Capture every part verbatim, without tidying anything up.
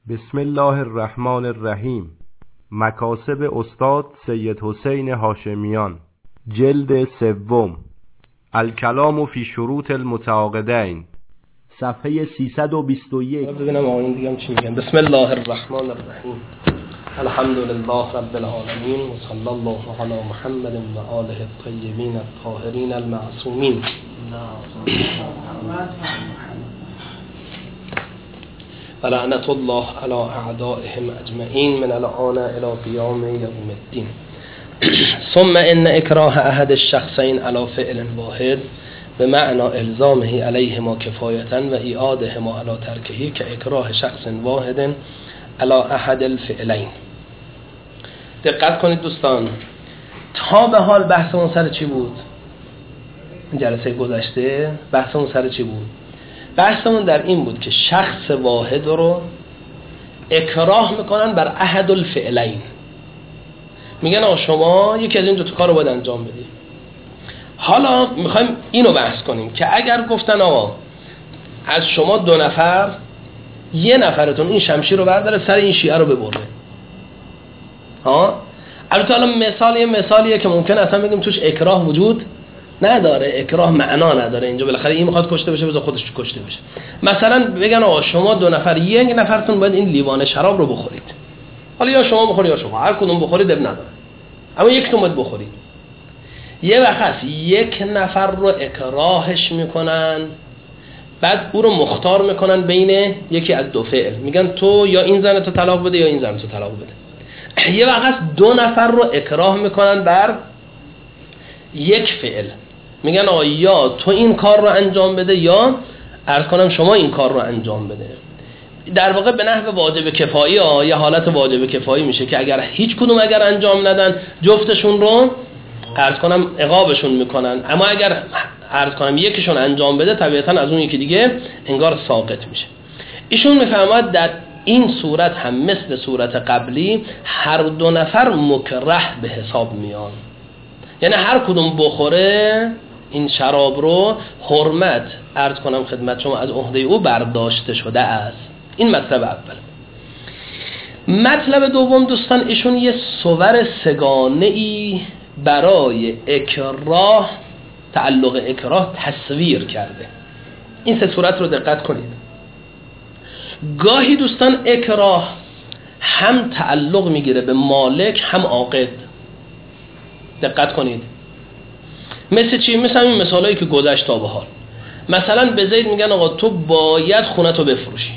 بسم الله الرحمن الرحیم. مکاسب استاد سید حسین هاشمیان، جلد سوم، الکلام فی شروط المتعاقدین، صفحه سیصد و بیست و یک. ببینم آقایون دیگه هم چی میگن. بسم الله الرحمن الرحیم. الحمد لله رب العالمین و صلی الله علی محمد و آله الطیبین الطاهرین المعصومین. و لعنت الله علی اعدائهم اجمعین من الان الی قیام یوم الدین. ثم ان اکراه احد الشخصین علی فعل واحد به معنی الزامه علیهما کفایتا و ایعادهما علی ترکه که اکراه شخص واحد علی احد الفعلین. دقت کنید دوستان، تا به حال بحثمون سر چی بود؟ جلسه گذشته بحثمون سر چی بود؟ بحثمون در این بود که شخص واحد رو اکراه میکنن بر احد الفعلین. میگن آقا شما یکی از این دو تا کار رو باید انجام بدی. حالا میخوایم اینو بحث کنیم که اگر گفتن آقا از شما دو نفر یه نفرتون این شمشیر رو برداره سر این شیعه رو ببره، ها البته حالا مثال یه مثالیه که ممکن اصلا بگیم توش اکراه وجود نداره، اکراه معنا نداره. اینجا بالاخره این میخواد کشته بشه بذار خودش کشته بشه. مثلا بگن آقا شما دو نفر یک نفرتون باید این لیوان شراب رو بخورید، حالا یا شما بخورید یا شما، هر کدوم بخورید اب نداره، اما یکتون باید بخورید. یه وقت یک نفر رو اکراهش میکنن، بعد او رو مختار میکنن بین یکی از دو فعل، میگن تو یا این زن تو طلاق بده یا این زن تو طلاق بده. یه وقت دو نفر رو اکراه میکنن بر یک فعل، میگن آقا یا تو این کار رو انجام بده یا عرض کنم شما این کار رو انجام بده. در واقع به نحو واجب کفایی ها، یه حالت واجب کفایی میشه که اگر هیچ کدوم اگر انجام ندن جفتشون رو عرض کنم عقابشون میکنن، اما اگر عرض کنم یکیشون انجام بده طبیعتا از اون یکی دیگه انگار ساقط میشه. ایشون میفهمد در این صورت هم مثل صورت قبلی هر دو نفر مکره به حساب میان، یعنی هر کدوم بخوره این شراب رو حرمت عرض کنم خدمت شما از عهده او برداشته شده است. این مطلب اول. مطلب دوم دوستان، ایشون یه صور سگانه ای برای اکراه، تعلق اکراه تصویر کرده. این سه صورت رو دقت کنید. گاهی دوستان اکراه هم تعلق میگیره به مالک هم عاقد. دقت کنید. مثل چی؟ مثل این مثالایی که گذشت تا به حال. مثلا به زید میگن آقا تو باید خونتو بفروشی،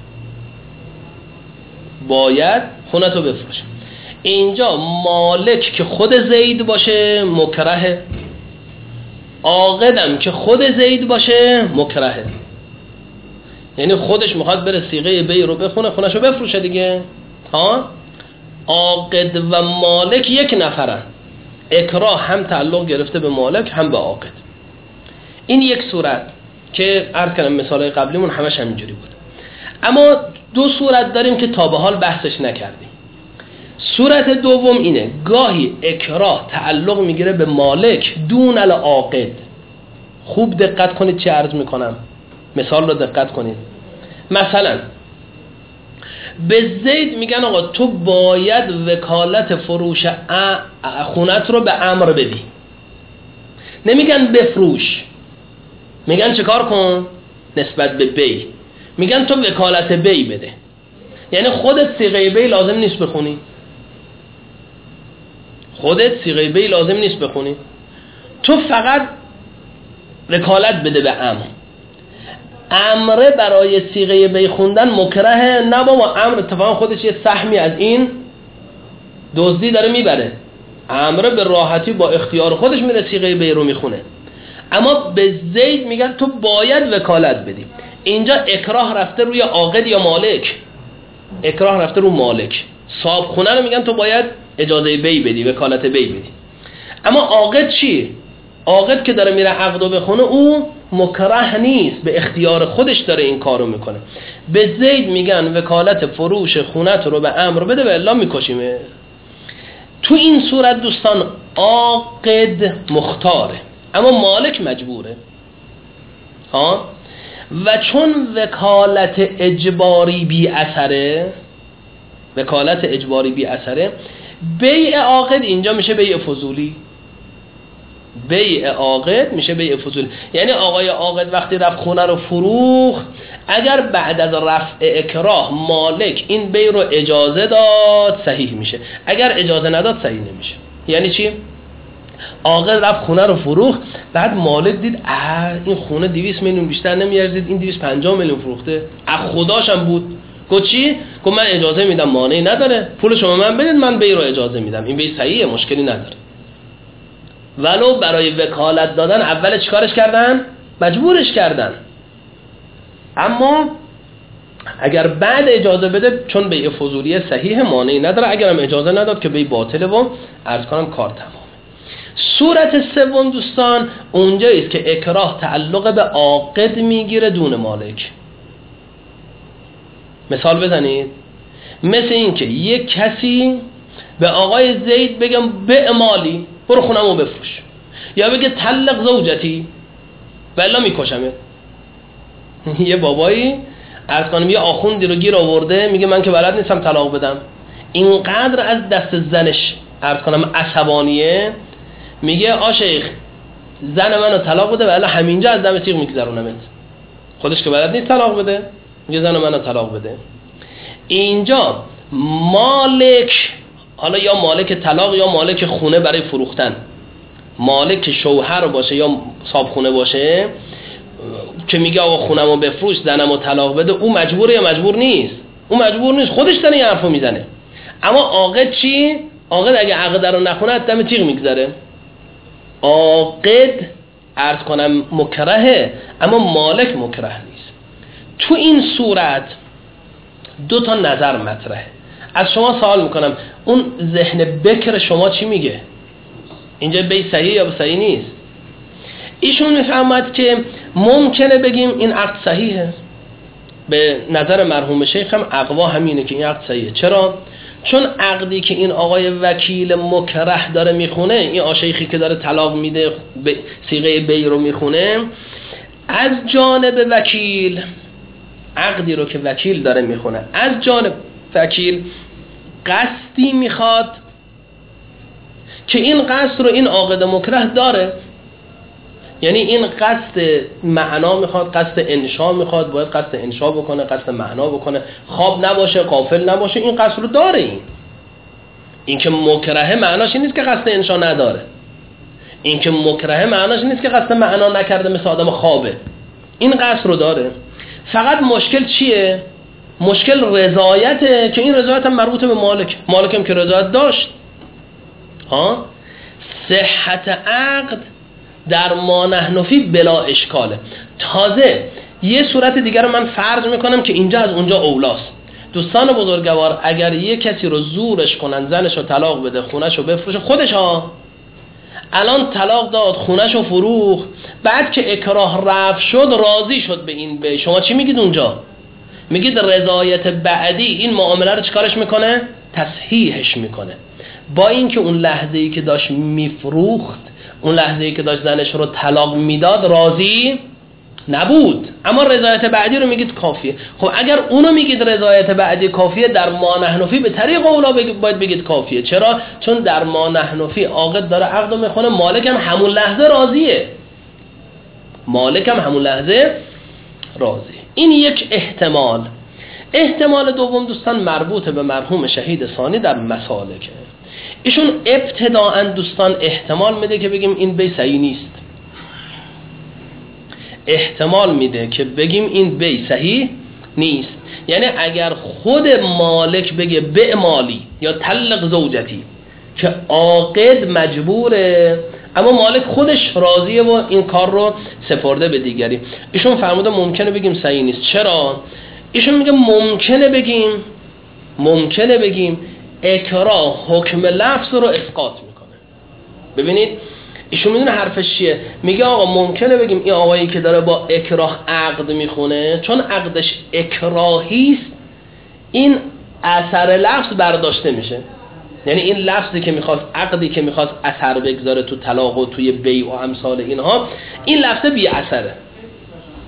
باید خونتو بفروشی. اینجا مالک که خود زید باشه مکرهه، عاقدم که خود زید باشه مکرهه. یعنی خودش میخواد بره صیغه بی رو بخونه، خونشو بفروشه دیگه. ها عاقد و مالک یک نفرن، اکراه هم تعلق گرفته به مالک هم به عاقد. این یک صورت که عرض کردم مثالای قبلیمون همش همینجوری بود. اما دو صورت داریم که تا به حال بحثش نکردیم. صورت دوم اینه، گاهی اکراه تعلق میگیره به مالک دون العاقد. خوب دقت کنید چه عرض میکنم، مثال رو دقت کنید. مثلا به زید میگن آقا تو باید وکالت فروش خونت رو به عمر بدی. نمیگن بفروش، میگن چه کار کن نسبت به بی، میگن تو وکالت بی بده. یعنی خودت صیغه بی لازم نیست بخونی، خودت صیغه بی لازم نیست بخونی، تو فقط وکالت بده به امر. امره برای صیغه بی خوندن مکرهه. نه بابا، امر اتفاقا خودش یه سهمی از این دزدی داره میبره. امره به راحتی با اختیار خودش میره صیغه بی رو میخونه. اما به زید میگن تو باید وکالت بدی. اینجا اکراه رفته روی عاقد یا مالک؟ اکراه رفته رو مالک. صاحب خونه رو میگن تو باید اجازه بی بدی، وکالت بی بدی. اما عاقد چی؟ عاقد که داره میره عقدو بخونه او مکره نیست، به اختیار خودش داره این کارو میکنه. به زید میگن وکالت فروش خونت رو به امر بده و الا میکشیمه. تو این صورت دوستان عاقد مختاره اما مالک مجبوره. ها و چون وکالت اجباری بی اثره، وکالت اجباری بی اثره، بیع عاقد اینجا میشه بیع فضولی. بیع عاقد میشه بیع فضولی، یعنی آقای عاقد وقتی رفت خونه رو فروخت، اگر بعد از رفع اکراه مالک این بیع رو اجازه داد صحیح میشه، اگر اجازه نداد صحیح نمیشه. یعنی چی؟ عاقد رفت خونه رو فروخت، بعد مالک دید اه این خونه دویست میلیون بیشتر نمیارزید، این دویست و پنجاه میلیون فروخته، از خداشم بود. گفت چی؟ گفت من اجازه میدم، مانعی نداره، پول شما من بدید، من بیع رو اجازه میدم، این بیع صحیحه، مشکلی نداره. ولو برای وکالت دادن اول چیکارش کردن؟ مجبورش کردن. اما اگر بعد اجازه بده، چون بیع فضولی صحیح مانعی نداره، اگرم اجازه نداد که بیع باطله و عرض کنم کار تمامه. صورت سوم دوستان اونجایی است که اکراه تعلق به عاقد میگیره دون مالک. مثال بزنید. مثل این که یک کسی به آقای زید بگم به مالی برو خونمو بفروش، یا بگه طلق زوجتی والا میکشمه. یه بابایی عرض کنم یه آخوندی رو گیر آورده، میگه من که بلد نیستم طلاق بدم. اینقدر از دست زنش عرض کنم عصبانیه، میگه آ شیخ زن منو طلاق بده والا همینجا از دم تیغ میگذرونمت. خودش که بلد نیست طلاق بده، میگه زن منو طلاق بده. اینجا مالک، حالا یا مالک طلاق یا مالک خونه برای فروختن، مالک شوهر باشه یا صاحب خونه باشه که میگه آقا خونمو بفروش زنمو طلاق بده، او مجبوره یا مجبور نیست؟ او مجبور نیست، خودش داره این حرفو میزنه. اما عاقد چی؟ عاقد اگه عقد رو نخونه از دم تیغ میگذره. عاقد عرض کنم مکرهه اما مالک مکره نیست. تو این صورت دو تا نظر مطرحه. از شما سوال میکنم اون ذهن بکر شما چی میگه؟ اینجا بی صحیح یا صحیح نیست؟ ایشون میفهمد که ممکنه بگیم این عقد صحیحه. به نظر مرحوم شیخ هم اقوا همینه که این عقد صحیحه. چرا؟ چون عقدی که این آقای وکیل مکره داره میخونه، این آشیخی که داره طلاق میده صیغه بی رو میخونه، از جانب وکیل، عقدی رو که وکیل داره میخونه از جانب وکیل قصدی میخواد که این قصد رو این عاقد مکره داره. یعنی این قصد معنا میخواد، قصد انشا میخواد، باید قصد انشا بکنه، قصد معنا بکنه، خواب نباشه، غافل نباشه، این قصد رو داره. این این که مکرهه معناش این نیست که قصد انشا نداره. این که مکرهه معناش این نیست که قصد معنا نکرده مثل آدم خوابه. این قصد رو داره. فقط مشکل چیه؟ مشکل رضایته که این رضایت هم مربوط به مالک. مالک هم که رضایت داشت، ها، صحت عقد در ما نحنفی بلا اشکاله. تازه یه صورت دیگر رو من فرض میکنم که اینجا از اونجا اولاست. دوستان بزرگوار، اگر یه کسی رو زورش کنن زنش رو طلاق بده، خونش رو بفروشه، خودش ها الان طلاق داد، خونش رو فروخت، بعد که اکراه رفع شد راضی شد به این به شما چی میگید اونجا؟ میگید رضایت بعدی این معامله رو چیکارش میکنه؟ تصحیحش میکنه. با اینکه اون لحظه‌ای که داشت میفروخت، اون لحظه‌ای که داشت زنش رو طلاق میداد راضی نبود، اما رضایت بعدی رو میگید کافیه. خب اگر اونو میگید رضایت بعدی کافیه، در ما نحنفی به طریق اولا باید بگید کافیه. چرا؟ چون در ما نحنفی عاقد داره عقد رو میخونه، مالک هم همون لحظه راضیه، مالک هم همون لحظه راضیه. این یک احتمال. احتمال دوم دوستان مربوط به مرحوم شهید ثانی در مسالکه. ایشون ابتداءً دوستان احتمال میده که بگیم این بی صحیح نیست، احتمال میده که بگیم این بی صحیح نیست. یعنی اگر خود مالک بگه به مالی یا طلق زوجتی که عاقد مجبوره، اما مالک خودش راضیه و این کار رو سپرده به دیگری، ایشون فرموده ممکنه بگیم صحیح نیست. چرا؟ ایشون میگه ممکنه بگیم ممکنه بگیم اکراه حکم لفظ رو اسقاط میکنه. ببینید ایشون میدونه حرفش چیه. میگه آقا ممکنه بگیم این آقایی که داره با اکراه عقد میخونه، چون عقدش اکراهیست، این اثر لفظ برداشته میشه. یعنی این لفظی که میخواست، عقدی که میخواست اثر بگذاره تو طلاق و توی بیع و امثال اینها، این لفظ بی اثره.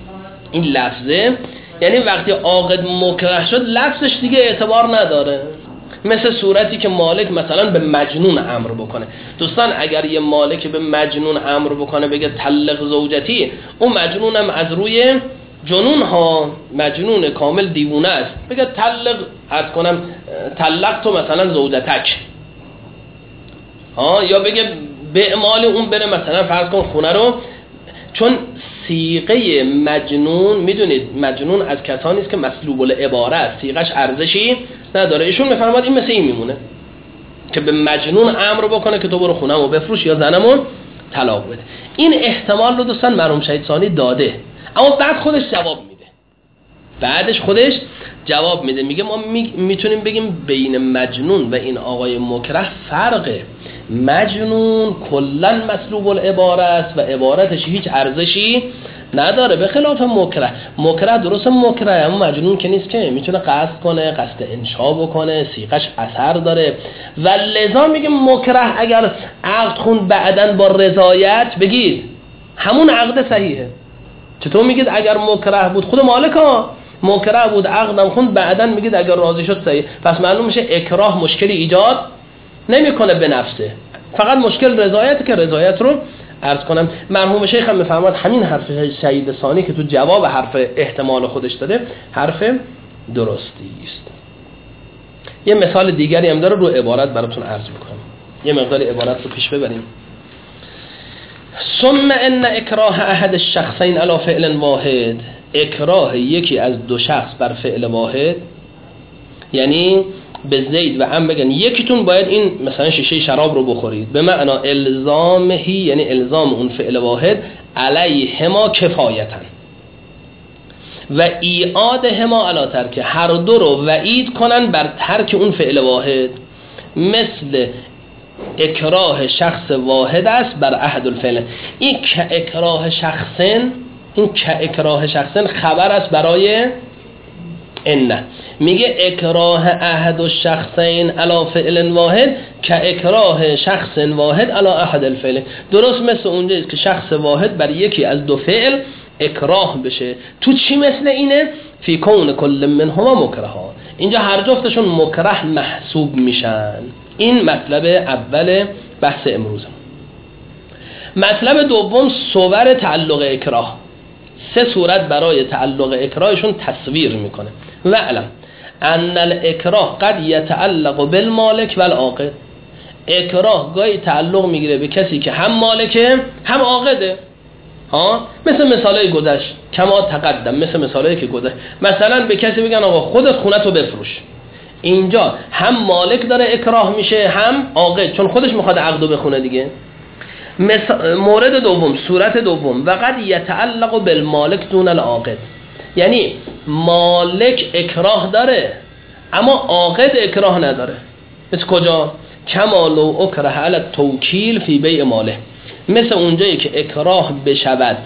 این لفظه یعنی وقتی عاقد مکره شد لفظش دیگه اعتبار نداره، مثل صورتی که مالک مثلا به مجنون امر بکنه. دوستان اگر یه مالک به مجنون امر بکنه بگه طلق زوجتی، اون مجنونم از روی جنون ها، مجنون کامل دیوونه است، بگه طلق عرض کنم طلق تو مثلا زوجتک ها، یا بگه به اعمال اون بره مثلا فرض کن خونه رو، چون صیغه مجنون میدونید مجنون از کسانی است که مسلوب العباره است، صیغش ارزشی نداره. ایشون میفرماد این مثل این میمونه که به مجنون امر بکنه که تو برو خونمو بفروش یا زنمو طلاق بده. این احتمال رو دوستان مرحوم شهید ثانی داده، اما بعد خودش جواب میده، بعدش خودش جواب میده، میگه ما می... میتونیم بگیم بین مجنون و این آقای مکره فرقه. مجنون کلن مسلوب العباره است و عبارتش هیچ ارزشی نداره، به خلاف مکره. مکره درست مکره، اما مجنون که نیست که میتونه قصد کنه، قصد انشا بکنه، صیغش اثر داره و لذا میگه مکره اگر عقد خون بعداً با رضایت بگید همون عقد صحیحه. چطور میگید اگر مکره بود؟ خود مالک ها مکره بود عقدم خون بعداً میگید اگر راضی شد صحیح. پس معلوم میشه اکراه مشکلی ایجاد نمیکنه به نفسه، فقط مشکل رضایت که رضایت رو عرض کنم مرحوم شیخ هم میفرماد همین حرف شهید ثانی که تو جواب حرف احتمال خودش داده حرف درستی است. یه مثال دیگری هم داره، رو عبارت براتون عرض میکنم، یه مقدار عبارت رو پیش ببریم. ثم ان اکراه احد الشخصین علی فعل واحد، اکراه یکی از دو شخص بر فعل واحد، یعنی به زید و عم بگن یکیتون باید این مثلا شیشه شراب رو بخورید، به معنی الزامهی یعنی الزام اون فعل واحد علیهما کفایتن و ایعادهما علی ترک، هر دو رو وعید کنن بر ترک اون فعل واحد، مثل اکراه شخص واحد است بر احد الفعل. این که اکراه شخصن، این که اکراه شخصن خبر است برای ان، میگه اکراه احد الشخصین علی فعل واحد که اکراه شخص واحد علی احد الفعل، درست مثل اونجاست که شخص واحد بر یکی از دو فعل اکراه بشه. تو چی مثل اینه؟ فی کون کل منهما مکرها، اینجا هر جفتشون مکره محسوب میشن. این مطلب اول بحث امروز. مطلب دوم صور تعلق اکراه، سه صورت برای تعلق اکراهشون تصویر میکنه. و علم ان الاکراه قد یتعلق بالمالک و العاقد، اکراه گاهی تعلق میگیره به کسی که هم مالکه هم عاقده، ها مثل مثالای گذشت کما تقدم، مثل مثالایی که گذشت. مثلا به کسی بگن آقا خودت خونتو بفروش، اینجا هم مالک داره اکراه میشه هم عاقد، چون خودش میخواد عقدو بخونه دیگه. مورد دوم، صورت دوم، و قد یتعلق بالمالک دون العاقد، یعنی مالک اکراه داره اما عاقد اکراه نداره. مثل کجا؟ کما لو اکره علی التوکیل فی بیع ماله، مثل اونجایی که اکراه بشود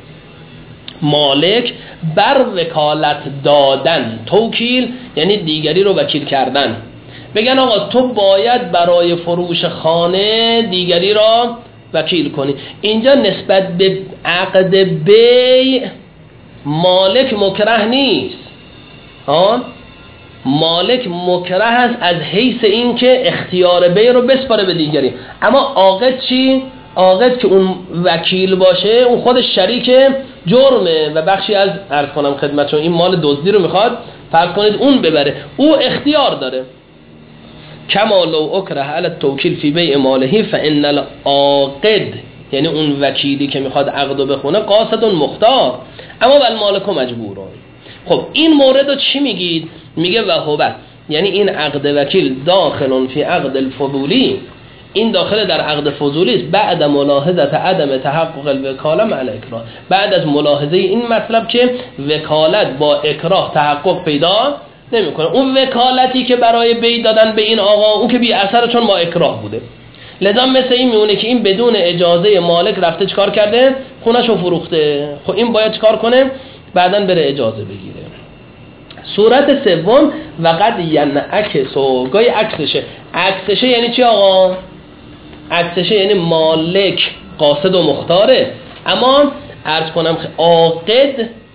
مالک بر وکالت دادن، توکیل یعنی دیگری رو وکیل کردن، بگن آقا تو باید برای فروش خانه دیگری را وکیل کنی. اینجا نسبت به عقد بیع مالک مکره نیست، ها مالک مکره است از حیث این که اختیار بیع رو بسپاره به دیگری، اما عاقد چی؟ عاقد که اون وکیل باشه اون خودش شریک جرمه و بخشی از عرض کنم خدمتتون این مال دزدی رو میخواد فرض کنید اون ببره، او اختیار داره. کما لو اکره علی التوکیل فی بیع ماله فان العاقد، یعنی اون وکیلی که میخواد عقدو بخونه قاصد مختار، اما بل مالک مجبورون. خب این مورد رو چی میگید؟ میگه وهوبت، یعنی این عقد وکیل داخلون فی عقد الفضولی، این داخل در عقد فضولی است، بعد ملاحظه عدم تحقق الوکاله مع الاکراه، بعد از ملاحظه این مطلب که وکالت با اکراه تحقق پیدا نمیکنه. اون وکالتی که برای بیع دادن به این آقا اون که بی اثر چون ما اکراه بوده، لذا مثل این میونه که این بدون اجازه مالک رفته چکار کرده؟ خونه‌شو فروخته. خب این باید چکار کنه؟ بعداً بره اجازه بگیره. صورت سوم و قد ینعکس، گاهی عکسشه. عکسشه یعنی چی آقا؟ عکسشه یعنی مالک قاصد و مختاره، اما عرض کنم عاقد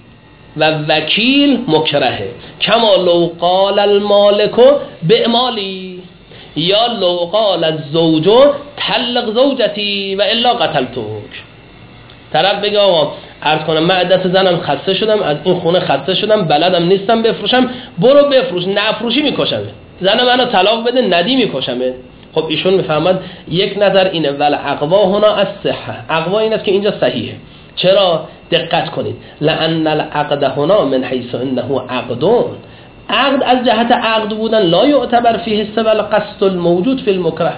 و وکیل مکرهه. کما لو قال المالک بعمالی یا لو قال الزوج طلق زوجتی و الا قتلتک. طرف بگه آقا عرض کنم من از دست زنم خسته شدم، از این خونه خسته شدم، بلدم نیستم بفروشم، برو بفروش، نفروشی میکشمه، زن منو طلاق بده ندی میکشمه. خب ایشون میفهمد یک نظر اینه ول اقوا هنا از صحه، اقوا این است که اینجا صحیحه. چرا؟ دقت کنید، لأن العقد هنا من حیث انه عقدون، عقد از جهت عقد بودن لا یعتبر فیه سوى القصد الموجود فی المکره،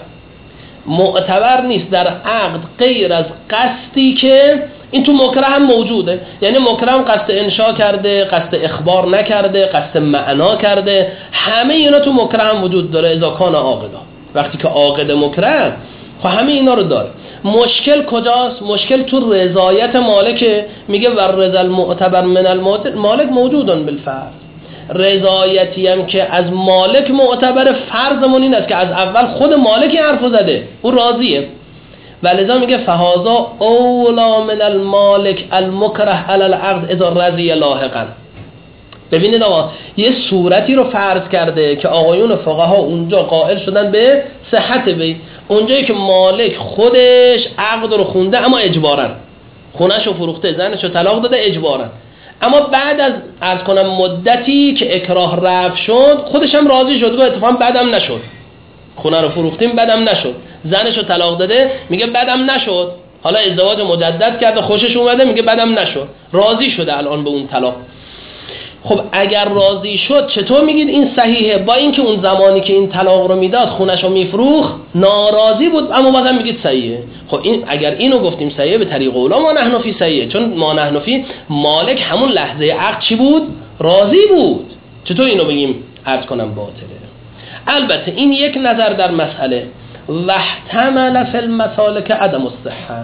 معتبر نیست در عقد غیر از قصدی که این تو مکره هم موجوده. یعنی مکره هم قصد انشا کرده، قصد اخبار نکرده، قصد معنا کرده، همه اینا تو مکره هم وجود داره اذا کان عاقدا. وقتی که عاقد مکره خب همه اینا رو داره. مشکل کجاست؟ مشکل تو رضایت مالکه. میگه ور رضا المعتبر من المالک موجودن بالفرض، رضایتی هم که از مالک معتبر فرضمون این است که از اول خود مالک حرفو زده، او راضیه. ولذا میگه فهذا اولا من المالک المکره علی العقد اذا رضی لاحقا. ببینید آقا یه صورتی رو فرض کرده که آقایون فقها اونجا قائل شدن به صحت بی، اونجایی که مالک خودش عقد رو خونده اما اجبارن، خونش رو فروخته، زنش رو طلاق داده اجبارن، اما بعد از عرض کنم مدتی که اکراه رفع شد خودش هم راضی شد، گفت اتفاقا بعدم نشد، خونه رو فروختیم بعدم نشد، زنش رو طلاق داده میگه بعدم نشد، حالا ازدواج مجدد کرده خوشش اومده میگه بعدم نشد، راضی شده الان به اون طلاق. خب اگر راضی شد چطور میگید این صحیحه؟ با اینکه اون زمانی که این طلاق رو میداد خونش رو میفروخت ناراضی بود اما بازم میگید صحیحه. خب این اگر اینو گفتیم صحیحه به طریق اولا ما نحن فی صحیحه، چون ما نحن فی مالک همون لحظه عقد چی بود؟ راضی بود. چطور اینو بگیم عرض کنم باطله؟ البته این یک نظر در مسئله. واحتمل فی المسالک عدم الصحه،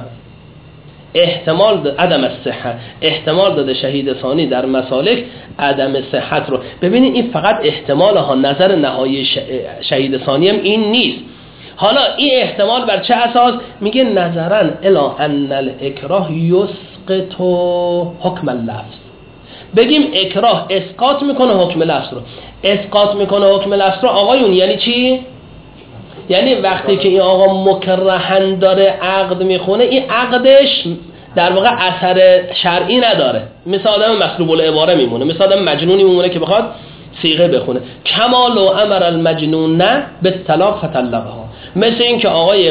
احتمال داده عدم الصحه، احتمال داده شهید ثانی در مسالک عدم صحت رو. ببینید این فقط احتمال ها، نظر نهایی شهید ثانی هم این نیست. حالا این احتمال بر چه اساس؟ میگه نظرا الا ان الاکراه یسقط حکم اللفظ. بگیم اکراه اسقاط میکنه حکم لفظ رو، اسقاط میکنه حکم لفظ رو آقایون یعنی چی؟ یعنی وقتی که این آقا مکرهن داره عقد میخونه این عقدش در واقع اثر شرعی نداره، مثل آدم مسلوب العباره میمونه، مثل آدم مجنونی میمونه که بخواد صیغه بخونه. کما لو امر المجنون نه به طلاق فطلقها، مثل این که آقای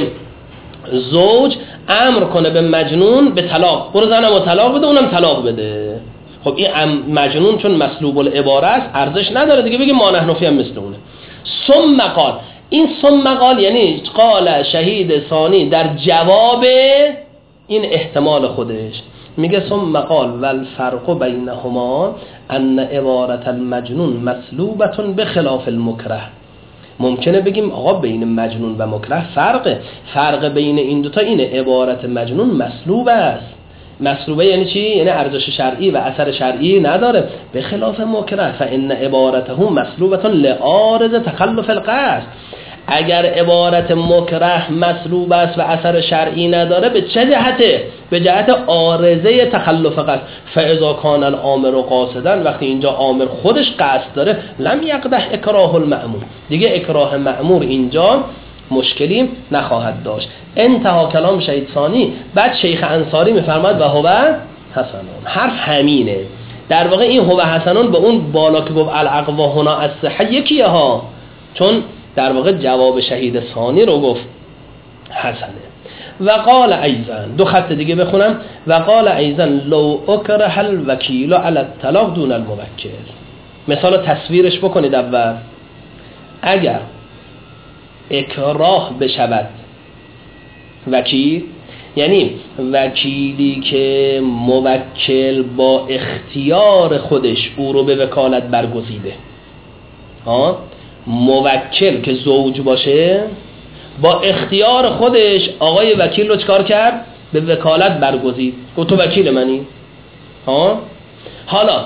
زوج امر کنه به مجنون به طلاق، برو زنمو طلاق بده اونم طلاق بده. خب این مجنون چون مسلوب العباره است ارزش نداره دیگه، بگیم ما نحن فی هم مثل اونه. ثم قال، این ثم قال یعنی قال شهید ثانی در جواب این احتمال خودش میگه ثم قال والفرق بینهما ان عبارت المجنون مسلوبه بخلاف المکره. ممکنه بگیم آقا بین مجنون و مکره فرقه، فرق بین این دوتا اینه عبارت مجنون مسلوب است. مسلوبه یعنی چی؟ یعنی ارزش شرعی و اثر شرعی نداره، به خلاف مکره فان عبارته مسلوبه لعارض تخلف القصد. اگر عبارت مکره مسلوب است و اثر شرعی نداره به چه جهته؟ به جهت عارضه تخلف قصد. فاذا کان الامر قاصدا، وقتی اینجا آمر خودش قصد داره لم یقدح اکراه المأمور، دیگه اکراه مأمور اینجا مشکلی نخواهد داشت. انتها کلام شهید ثانی. بعد شیخ انصاری میفرماد و هو حسنون، حرف همینه در واقع. این هو حسنون به اون بالا که گفت العقوا هنا الصحه یکیه ها، چون در واقع جواب شهید ثانی رو گفت حسنه. و قال ایضا، دو خط دیگه بخونم، و قال ایضا لو اکره الوکیل علی الطلاق دون الموکل. مثلا تصویرش بکنید اول، اگر اکراه بشود وکیل، یعنی وکیلی که موکل با اختیار خودش او رو به وکالت برگزیده، ها موکل که زوج باشه با اختیار خودش آقای وکیل رو چکار کرد؟ به وکالت برگزید، گفت تو وکیل منی. ها حالا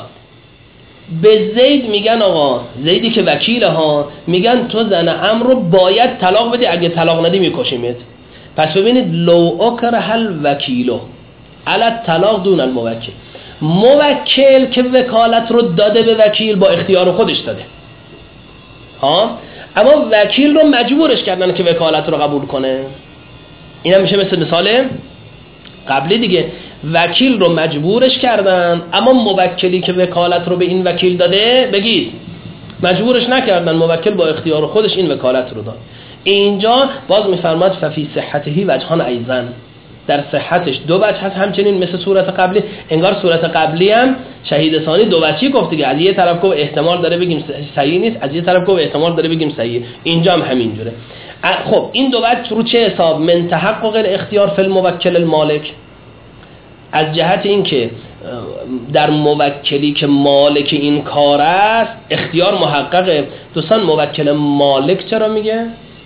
به زید میگن آقا، زیدی که وکیله ها، میگن تو زن عمرو رو باید طلاق بدی، اگه طلاق ندی میکشیمت. پس ببینید لو اکره الوکیل علی الطلاق دون الموکل، موکل که وکالت رو داده به وکیل با اختیار خودش داده ها، اما وکیل رو مجبورش کردن که وکالت رو قبول کنه. این هم میشه مثل مثال قبلی دیگه، وکیل رو مجبورش کردن اما موکلی که وکالت رو به این وکیل داده بگید مجبورش نکردن، موکل با اختیار خودش این وکالت رو داد. اینجا باز میفرماد ففی صحته وجهان ایضا، در صحتش دو وجه هست، همچنین مثل صورت قبلی. انگار صورت قبلی هم شهید ثانی دو وجهی گفت دیگه، از یه طرف گفت احتمال داره بگیم صحیح نیست، از یه طرف گفت احتمال داره بگیم صحیح. اینجا هم همین جوره. خب این دو وجه رو چه حساب؟ من تحقق الاختیار فی الموکل المالک، از جهت این که در موکلی که مالک این کار است اختیار محققه. دوستان موکل مالک چرا میگه؟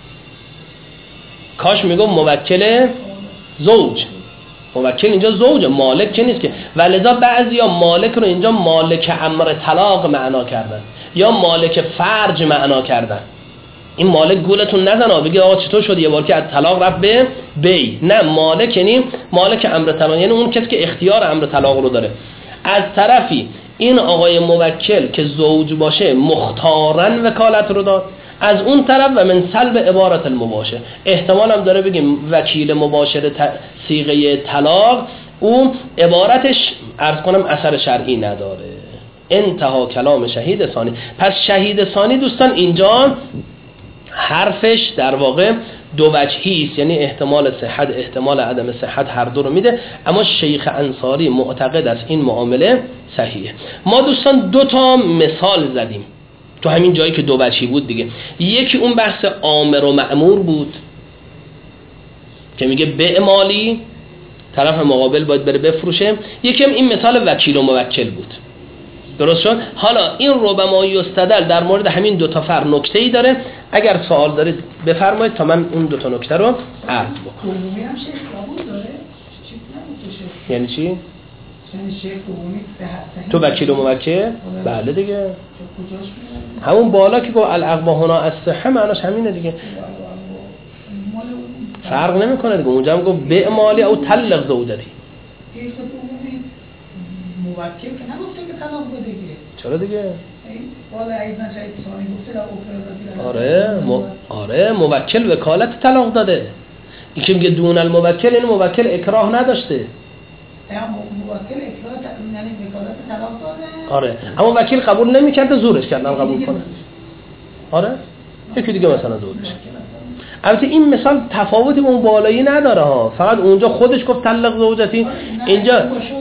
کاش میگم موکل زوج، موکل اینجا زوجه، مالک چه نیست که. ولذا بعضیا مالک رو اینجا مالک امر طلاق معنا کردن یا مالک فرج معنا کردن. این مالک گولتون نزنه بگید آقا چطور شد یه بار که از طلاق رفت به بی. نه، مالک یعنی مالک امر طلاق، یعنی اون کسی که اختیار امر طلاق رو داره. از طرفی این آقای موکل که زوج باشه مختارن وکالت رو داد، از اون طرف و من سلب عبارت المباشر، احتمال هم داره بگیم وکیل مباشر صیغه طلاق اون عبارتش عرض کنم اثر شرعی نداره. انتها کلام شهید ثانی. پس شهید ثانی دوستان اینجا حرفش در واقع دو وجهی است، یعنی احتمال صحت احتمال عدم صحت هر دو رو میده، اما شیخ انصاری معتقد است این معامله صحیحه. ما دوستان دو تا مثال زدیم تو همین جایی که دو وجهی بود دیگه. یکی اون بحث آمر و مأمور بود که میگه بیع مالی، طرف مقابل باید بره بفروشه. یکی هم این مثال وکیل و موکل بود. درست شد؟ حالا این ربما یستدل در مورد همین دو تا فر نکته ای داره. اگر سوال دارید بفرمایید تا من اون دو تا نکته رو عرض بکنم. عمومی هم شیخ قبول داره؟ یعنی چی؟ یعنی شیخ عمومی صحیح تو وکیل و موکل؟ بله دیگه. همون بالا که گفت العقد هنا الصحه معناش همینه دیگه. فرق نمیکنه دیگه. اونجا هم گفت بیع مالی او طلق زوجتی. موکل که نگفته که طلاق بده دیگه. چرا دیگه؟ بالا ایضا شاید ثانی گفته لا اکراه. آره م... آره موکل وکالت طلاق داده. این که میگه دون الموکل این موکل اکراه نداشته. موکل اکراه یعنی وکالت طلاق داده. آره اما وکیل قبول نمی‌کرد، زورش کردن قبول کنه. آره یکی دیگه مثلا زورش. البته این مثال تفاوتی با اون بالایی نداره ها، فقط اونجا خودش گفت طلق زوجتی، اینجا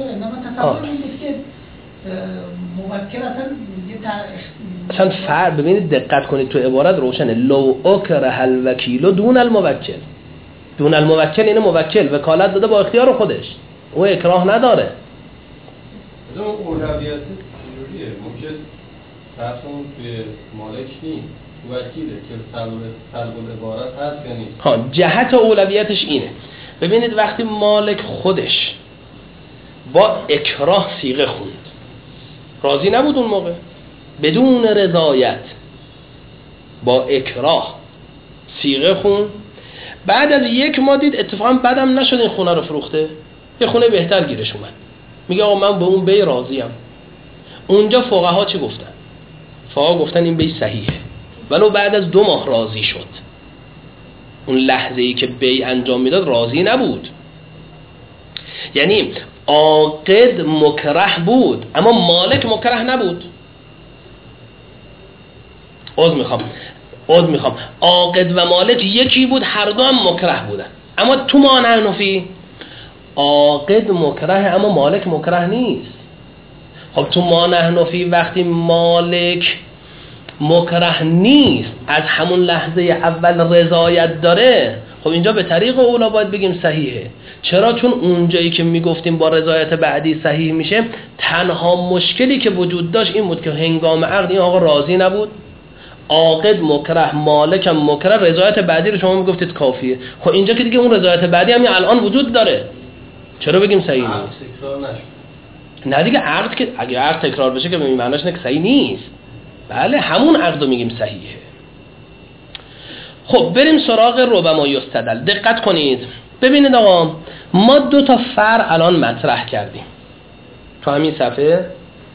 موکل اصلا اصلا فرق. ببینید دقت کنید تو عبارت روشنه. لو اکره الوکیل دون الموکل. دون الموکل اینه موکل وکالت داده با اختیار خودش، او اکراه نداره. مثلا اولویت چجوریه؟ ممکن فرضون به مالک نیست، وکیله که سلب سلب العبارت هست یا نیست. ها جهت اولویتش اینه. ببینید وقتی مالک خودش با اکراه صیغه خوند، راضی نبود اون موقع، بدون رضایت با اکراه صیغه خوند، بعد از یک ماه دید اتفاقا بدم نشد این خونه رو فروخته، یه خونه بهتر گیرش اومد، میگه آقا من به اون بی راضیم. اونجا فقها چی گفتن؟ فقها گفتن این بی صحیحه، ولو بعد از دو ماه راضی شد. اون لحظه ای که بی انجام میداد راضی نبود، یعنی عاقد مکره بود اما مالک مکره نبود. عذر میخوام عذر میخوام عاقد و مالک یکی بود، هر دو هم مکره بودن. اما تو ما نحنفی عاقد مکره اما مالک مکره نیست. خب تو ما نحنفی وقتی مالک مکره نیست، از همون لحظه اول رضایت داره، خب اینجا به طریق اولا باید بگیم صحیحه. چرا؟ چون اونجایی که میگفتیم با رضایت بعدی صحیح میشه، تنها مشکلی که وجود داشت این بود که هنگام عقد این آقا راضی نبود، عاقد مکره مالک هم مکره، رضایت بعدی رو شما میگفتید کافیه. خب اینجا که دیگه اون رضایت بعدی هم الان وجود داره، چرا بگیم صحیح نیست؟ تکرار نشد. نه دیگه عقد که اگه عقد تکرار بشه که به معناش اینه که صحیح نیست. بله همون عقد رو میگیم صحیحه. خب بریم سراغ ربما یستدل. دقت کنید ببینید آقا، ما دو تا فرع الان مطرح کردیم. تو همین صفحه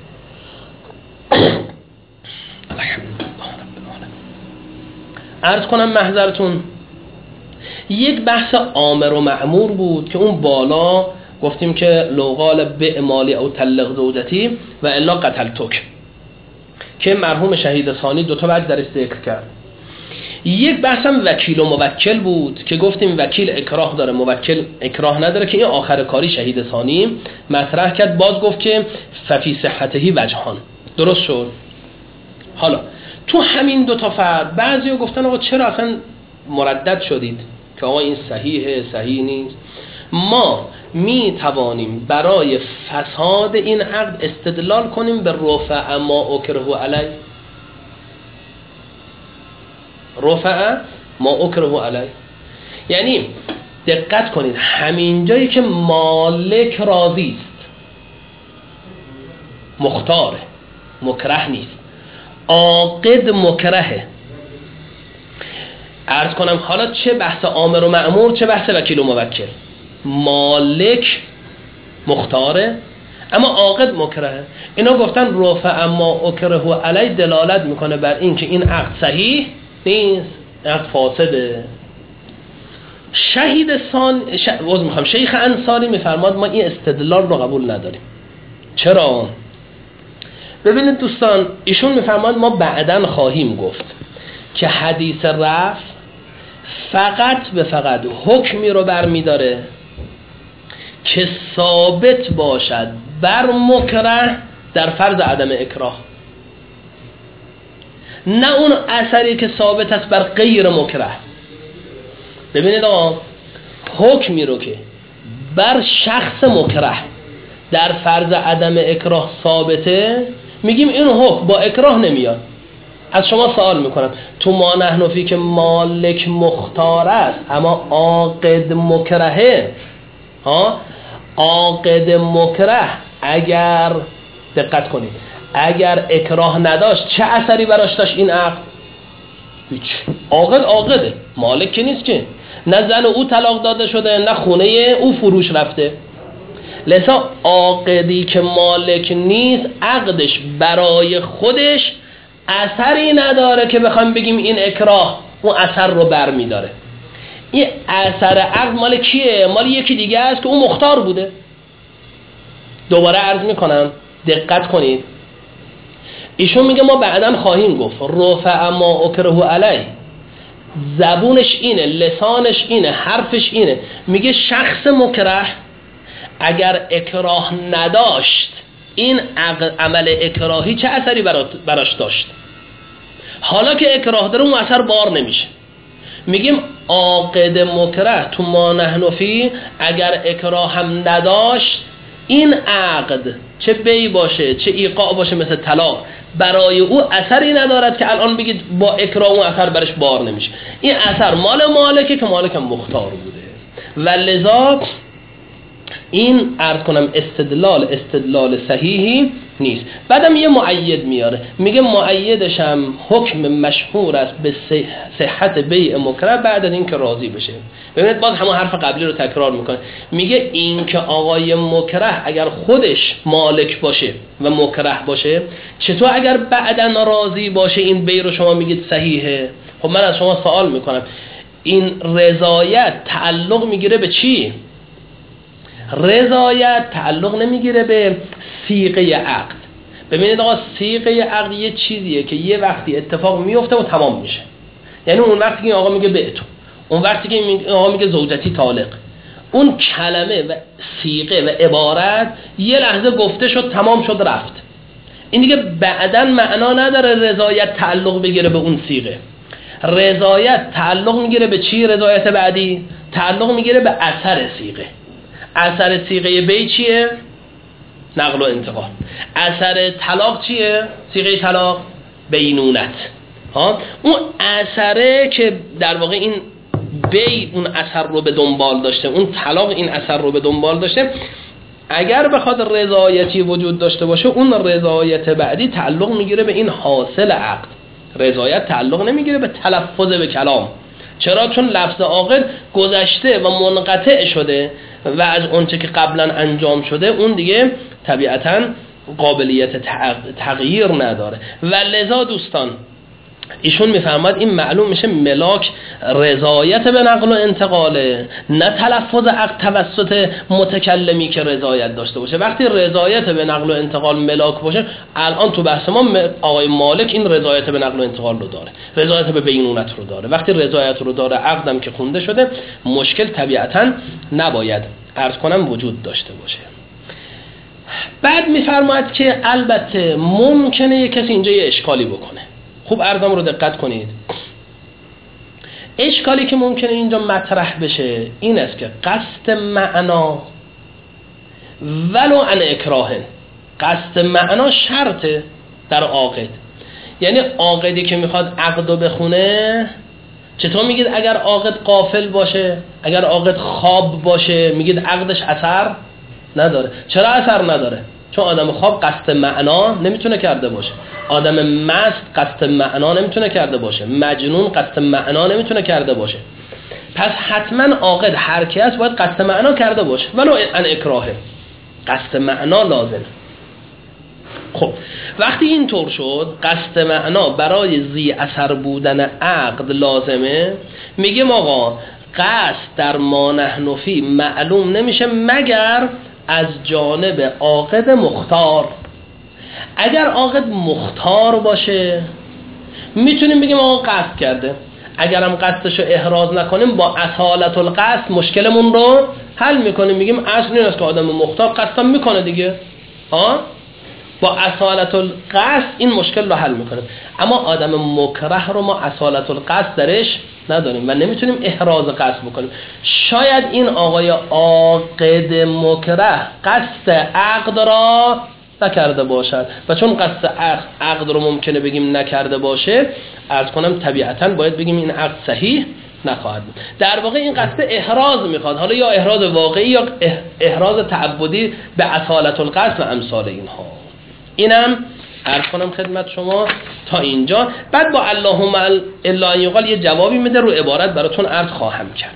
عرض کنم محضرتون یک بحث آمر و مأمور بود که اون بالا گفتیم که لو قال بع مالی او طلق زوجتی و الا قتلتک، که مرحوم شهید ثانی دو تا وجه درش ذکر کرد. یک بحث هم وکیل و موکل بود که گفتیم وکیل اکراه داره موکل اکراه نداره، که این آخر کاری شهید ثانی مطرح کرد. باز گفت که ففی صحتهی وجهان. درست شد. حالا تو همین دو تا فرد بعضیا گفتن آقا چرا اصلا مردد شدید که آقا این صحیحه صحیح نیست؟ ما می توانیم برای فساد این عقد استدلال کنیم به رفع ما اکره علی، رفع ما اکره علی. یعنی دقت کنید همین جایی که مالک راضی است، مختاره، مکره نیست، عاقد مکرهه. عرض کنم حالا چه بحث آمر و مأمور چه بحث وکیل و موکل، مالک مختاره اما عاقد مکرهه. اینا گفتن رفع ما اکره علی دلالت میکنه بر این که این عقد صحیح نیست، عقد فاسده. شهید سان ش... میخوام شیخ انصاری میفرماد ما این استدلال رو قبول نداریم. چرا؟ ببینید دوستان، ایشون میفرماد ما بعداً خواهیم گفت که حدیث رفع فقط به فقط حکمی رو برمیداره که ثابت باشد بر مکره در فرض عدم اکراه، نه اون اثری که ثابت است بر غیر مکره. ببینید آقا، حکمی رو که بر شخص مکره در فرض عدم اکراه ثابته میگیم این حکم با اکراه نمیاد. از شما سوال میکنم تو ما نحن فی که مالک مختار است اما عاقد مکرهه، ها عاقد مکره اگر دقت کنید اگر اکراه نداشت چه اثری براش داشت این عقد؟ هیچ. عاقد عاقده، مالک که نیست که، نه زن او طلاق داده شده نه خونه او فروش رفته. لذا عاقدی که مالک نیست عقدش برای خودش اثری نداره که بخوایم بگیم این اکراه اون اثر رو بر می داره. این اثر عقد مال کیه؟ مال یکی دیگه است که اون مختار بوده. دوباره عرض می کنم دقت کنید، ایشون میگه ما بعداً خواهیم گفت رفع ما اکره علی، زبونش اینه، لسانش اینه، حرفش اینه. میگه شخص مکره اگر اکراه نداشت این عمل اکراهی چه اثری براش داشت؟ حالا که اکراه داره اون اثر بار نمیشه. میگیم عاقد مکره تو ما نحن فی اگر اکراه هم نداشت این عقد چه بی باشه چه ایقاع باشه مثل طلاق برای او اثری ندارد که الان بگید با اکراه اون اثر برش بار نمیشه. این اثر مال مالکه که مالک هم مختار بوده و لذا این عرض کنم استدلال استدلال صحیحی نیست. بعدم یه مؤید میاره، میگه مؤیدش هم حکم مشهور است به صحت بیع مکره بعد از این که راضی بشه. ببینید باز همون حرف قبلی رو تکرار میکنه، میگه این که آقای مکره اگر خودش مالک باشه و مکره باشه چطور اگر بعداً راضی باشه این بیع رو شما میگید صحیحه؟ خب من از شما سوال میکنم این رضایت تعلق میگیره به چی؟ رضایت تعلق نمیگیره به صیغه عقد. ببینید آقا صیغه عقد یه چیزیه که یه وقتی اتفاق میفته و تمام میشه. یعنی اون وقتی که این آقا میگه بعتو، اون وقتی که این آقا میگه زوجتی طالق، اون کلمه و صیغه و عبارت یه لحظه گفته شد تمام شد رفت. این دیگه بعداً معنا نداره رضایت تعلق بگیره به اون صیغه. رضایت تعلق میگیره به چی؟ رضایت بعدی تعلق میگیره به اثر صیغه. اثر صیغه بی چیه؟ نقل و انتقال. اثر طلاق چیه؟ صیغه طلاق بینونت. ها اون اثره که در واقع این بی اون اثر رو به دنبال داشته، اون طلاق این اثر رو به دنبال داشته، اگر بخواد رضایتی وجود داشته باشه اون رضایت بعدی تعلق میگیره به این حاصل عقد. رضایت تعلق نمیگیره به تلفظ به کلام. چرا؟ چون لفظ عاقد گذشته و منقطع شده و از اونچه که قبلا انجام شده اون دیگه طبیعتاً قابلیت تغییر نداره. و لذا دوستان ایشون میفرماد این معلوم میشه ملاک رضایت به نقل و انتقاله، نه تلفظ عقد توسط متکلمی که رضایت داشته باشه. وقتی رضایت به نقل و انتقال ملاک باشه، الان تو بحث ما آقای مالک این رضایت به نقل و انتقال رو داره، رضایت به بینونت رو داره. وقتی رضایت رو داره، عقدم که خونده شده، مشکل طبیعتاً نباید عرض کنم وجود داشته باشه. بعد میفرماید که البته ممکنه یک کسی اینجا یه اشکالی بکنه. خوب عرضم رو دقت کنید. اشکالی که ممکنه اینجا مطرح بشه این است که قصد معنا ولو عن اکراه، قصد معنا شرطه در عاقد. یعنی عاقدی که میخواد عقدو بخونه، چطور میگید اگر عاقد غافل باشه، اگر عاقد خواب باشه، میگید عقدش اثر نداره؟ چرا اثر نداره؟ چون آدم خواب قصد معنا نمیتونه کرده باشه، آدم مست قصد معنا نمیتونه کرده باشه، مجنون قصد معنا نمیتونه کرده باشه. پس حتما عاقد هر کی است باید قصد معنا کرده باشه، ولو ان اکراهه، قصد معنا لازم. خب وقتی اینطور شد قصد معنا برای ذی اثر بودن عقد لازمه، میگیم آقا قصد در ما نحن فی معلوم نمیشه مگر از جانب عاقد مختار. اگر عاقد مختار باشه میتونیم بگیم آقا قصد کرده. اگرم قصدشو احراز نکنیم با اصالت القصد مشکلمون رو حل میکنیم، میگیم اصل این است که آدم مختار قصدم میکنه دیگه، آه با اصالت القصد این مشکل رو حل میکنیم. اما آدم مکره رو ما اصالت القصد درش نداریم و نمیتونیم احراز قصد بکنیم. شاید این آقای عاقد مکره قصد عقد را نکرده باشد و چون قصد عقد, عقد رو ممکنه بگیم نکرده باشه، عرض کنم طبیعتاً باید بگیم این عقد صحیح نخواهد بود. در واقع این قصد احراز میخواد، حالا یا احراز واقعی یا احراز تعبدی به اصالت القصد و امثال اینها. اینم عرض کنم خدمت شما تا اینجا. بعد با اللهم الا ان یقال یه جوابی میده رو عبارت براتون عرض خواهم کرد.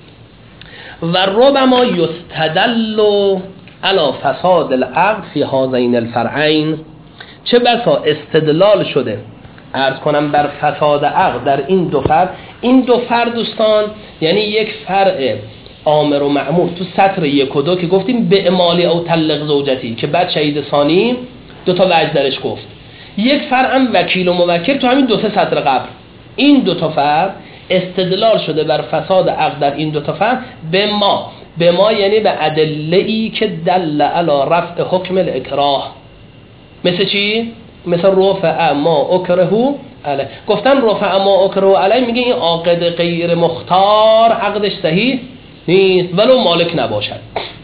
و ربما یستدل علی فساد العقد فی هذین الفرعین، چه بسا استدلال شده عرض کنم بر فساد عقد در این دو فرع. این دو فرع دوستان یعنی یک فرع آمر و مأمور تو سطر یک و دو که گفتیم به امالی او طلق زوجتی، که بعد شهید ثانی دو تا وجه درش گفت. یک فرع هم وکیل و موکل تو همین دو تا سطر قبل. این دو تا فرع استدلال شده بر فساد عقد در این دو تا فرع به ما به ما یعنی به ادله‌ای که دل علی رفع حکم الاکراه. مثل چی؟ مثل رفع ما اکره علیه. گفتن رفع ما اکره علیه میگه این عاقد غیر مختار عقدش صحیح نیست ولو مالک نباشد.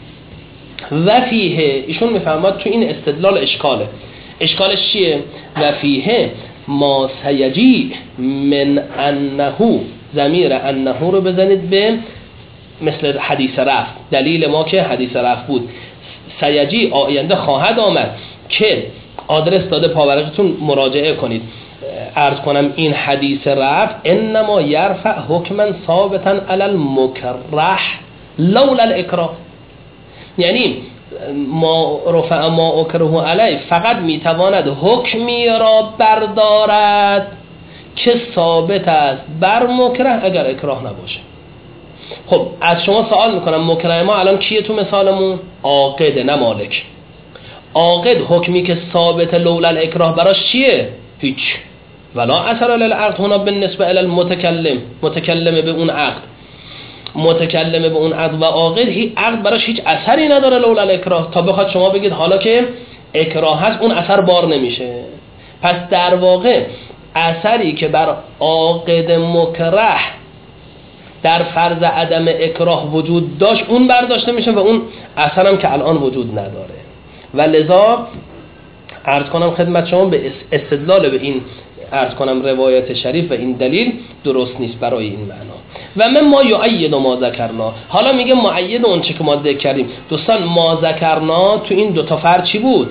و فیه ایشون میفهمد تو این استدلال اشکاله. اشکالش چیه؟ و فیه ما سیجی من انه، ضمیر انه رو بزنید به مثل حدیث رفع، دلیل ما که حدیث رفع بود. سیجی آینده خواهد آمد که آدرس داده پاورقتون مراجعه کنید. عرض کنم این حدیث رفع انما یرفع حکما ثابتا علی المکره لولا الاکراه، یعنی ما رفع ما اکره علیه فقط میتواند حکمی را بردارد که ثابت است بر مکره اگر اکراه نباشه. خب از شما سوال میکنم مکره ما الان کیه تو مثالمون؟ عاقد نه مالک. عاقد حکمی که ثابت لولا الاکراه براش چیه؟ هیچ. ولا اثر للعقد هنا بالنسبه الی المتکلم، متکلم به اون عقد، متکلم به اون عقد و عاقد هیچ عقد براش هیچ اثری نداره لولا الاکراه، تا بخواد شما بگید حالا که اکراه هست اون اثر بار نمیشه. پس در واقع اثری که بر عاقد مکره در فرض عدم اکراه وجود داشت اون برداشته میشه و اون اثر هم که الان وجود نداره. و لذا عرض کنم خدمت شما به استدلال به این عرض کنم روایت شریف و این دلیل درست نیست برای این معنا. و من ما یؤید ما ذکرنا، حالا میگه مؤید اون چه که ما ذکر کردیم. دوستان ما ذکرنا تو این دو تا فرد چی بود؟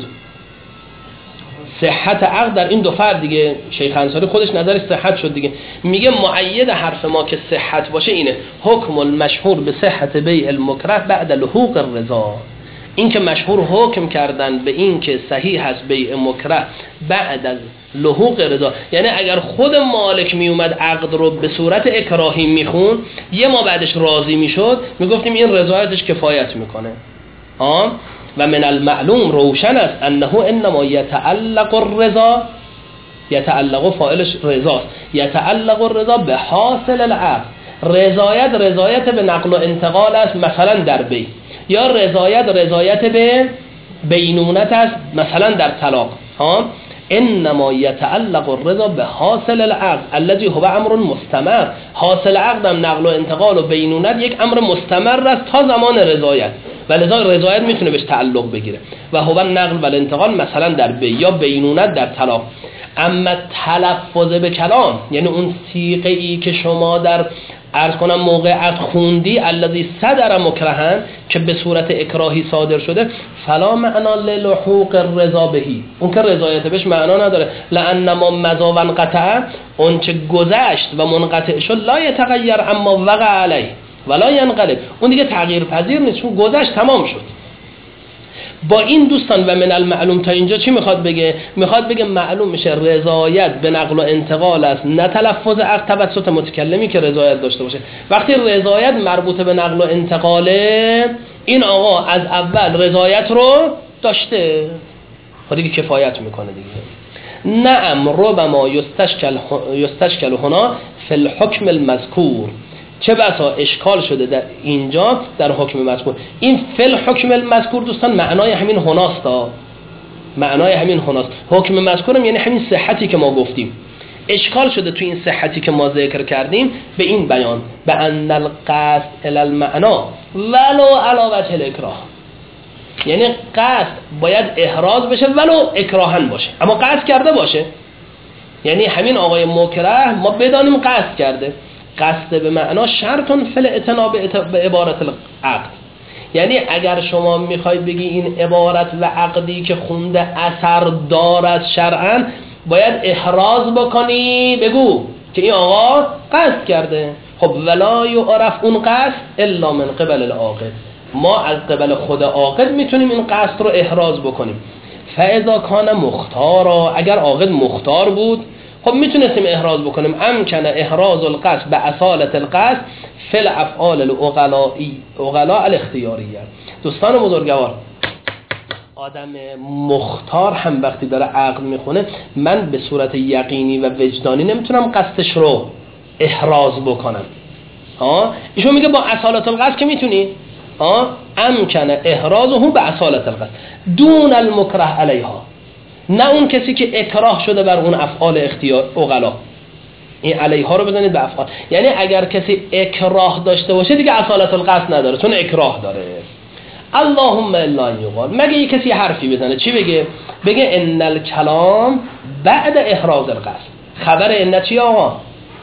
صحت عقد در این دو فرد دیگه. شیخ انصاری خودش نظرش صحت شد دیگه. میگه مؤید حرف ما که صحت باشه اینه حکم المشهور به صحت بیع المکره بعد لحوق الرضا. این که مشهور حکم کردن به این که صحیح هست بیع مکره بعد از لحوق رضا، یعنی اگر خود مالک می اومد عقد رو به صورت اکراهی میخون، یه ما بعدش راضی میشد، میگفتیم این رضایتش کفایت میکنه. آه؟ و من المعلوم روشن است انه انما یتعلق الرضا، یتعلق فاعلش رضاست، یتعلق الرضا به حاصل العقد. رضایت رضایت به نقل و انتقال است، مثلا در بی، یا رضایت رضایت به بینونت است، مثلا در طلاق. ها انما یتعلق الرضا به حاصل العقد الذي هو امر مستمر. حاصل عقدم نقل و انتقال و بینونت یک امر مستمر است تا زمان رضایت، ولذا رضایت میتونه بهش تعلق بگیره. و هو نقل و انتقال مثلا در بی یا بینونت در طلاق. اما تلفظ به کلام، یعنی اون صیغه ای که شما در عرض کنم موقع عقد خوندی، الذی صدر مکرهن، که به صورت اکراهی صادر شده، فلا معنا للحوق الرضا بهی، اون که رضایت بهش معنا نداره. لان ما مضى و انقطع، اون چه گذشت و منقطع شد، لا یتغیر اما وقع علیه ولا ینقلب، اون دیگه تغییر پذیر نیست، چون گذشت تمام شد. با این دوستان و من المعلوم تا اینجا چی میخواد بگه؟ میخواد بگه معلوم میشه رضایت به نقل و انتقال است، نه تلفظ عقد توسط متکلمی که رضایت داشته باشه. وقتی رضایت مربوط به نقل و انتقاله، این آقا از اول رضایت رو داشته، خب دیگه کفایت میکنه دیگه. نعم ربما یستشکل یستشکل هنا فی الحکم المذکور، چه بسا اشکال شده در اینجا در حکم مذکور. این فل حکم المذکور دوستان معنای همین هناست، معنای همین هناست. حکم مذکورم یعنی همین صحتی که ما گفتیم. اشکال شده تو این صحتی که ما ذکر کردیم به این بیان، به ان القصد الی المعنا ولو علی وجه الاکراه، یعنی قصد باید احراز بشه ولو اکراهن باشه، اما قصد کرده باشه. یعنی همین آقای مکره ما بدانیم قصد کرده. قصد به معنا شرطون فل اعتنا به عبارت العقد، یعنی اگر شما میخوای بگی این عبارت و عقدی که خونده اثر دارد شرعاً، باید احراز بکنی، بگو که این آقا قصد کرده. خب ولا یعرف اون قصد الا من قبل العاقد، ما از قبل خود عاقد میتونیم این قصد رو احراز بکنیم. فاذا کان مختارا، اگر عاقد مختار بود، خب میتونستیم احراز بکنیم. امکن احراز القصد به اصالت القصد فی الافعال العقلائی عقلاء الاختیاریه. دوستان بزرگوار، آدم مختار هم وقتی داره عقد میخونه، من به صورت یقینی و وجدانی نمیتونم قصدش رو احراز بکنم. ها ایشون میگه با اصالت القصد که میتونی. ها امکن احرازه به اصالت القصد دون المکره علیها، نه اون کسی که اکراه شده بر اون افعال اختیار عقلا. این علیها رو بزنید به افعال، یعنی اگر کسی اکراه داشته باشه دیگه اصالت القصد نداره، چون اکراه داره. اللهم الا یقال، مگه یک کسی حرفی بزنه چی بگه؟ بگه ان الکلام بعد احراز القصد. خبر ان چی آقا؟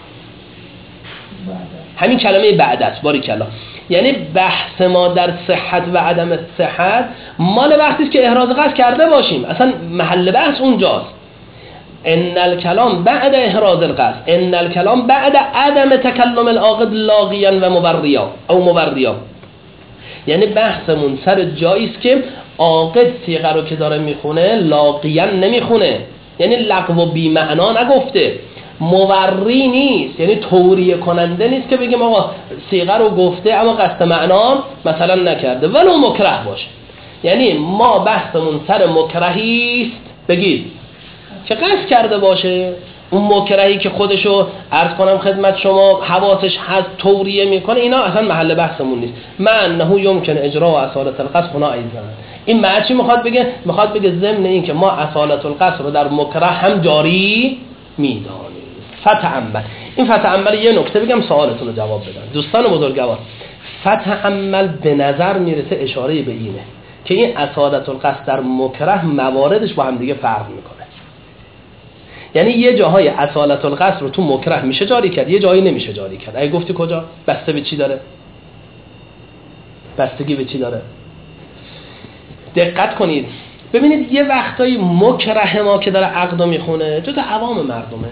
همین کلمه بعد است. باریکلا. یعنی بحث ما در صحت و عدم صحت مال وقتی است که احراز قصد کرده باشیم، اصلا محل بحث اونجاست. ان الکلام بعد احراز القصد، ان الکلام بعد عدم تکلم العاقد لاغیا و مبریا او مبریا، یعنی بحثمون سر جایی است که عاقد صیغه رو که داره میخونه لاغیا نمیخونه، یعنی لغو و بی معنا نگفته، موری نیست، یعنی توریه کننده نیست که بگیم آقا صیغه رو گفته اما قصد معنا مثلا نکرده، ولو مکره باشه. یعنی ما بحثمون سر مکرهی است، بگید که قصد کرده باشه. اون مکرهی که خودشو عرض کنم خدمت شما حواسش هست توریه میکنه، اینا اصلا محل بحثمون نیست. من نه یمکن اجرا و اصالت القصد هنا ایضا. این معنی چی میخواد بگه؟ میخواد بگه ضمن این که ما اصالت القصد رو در مکره هم جاری میدانیم. فتعمل، این فتعمل یه نکته بگم سوالتون رو جواب بدن. دوستان بزرگوار، فتعمل به نظر میرسه اشاره به اینه که این اصالت القصد در مکره مواردش با هم دیگه فرق میکنه. یعنی یه جاهای اصالت القصد رو تو مکره میشه جاری کرد، یه جایی نمیشه جاری کرد. اگه گفتی کجا؟ بسته به چی داره؟ بستگی به چی داره؟ دقت کنید ببینید، یه وقتایی مکره ما که داره عقد رو میخونه جز عوام مردمه،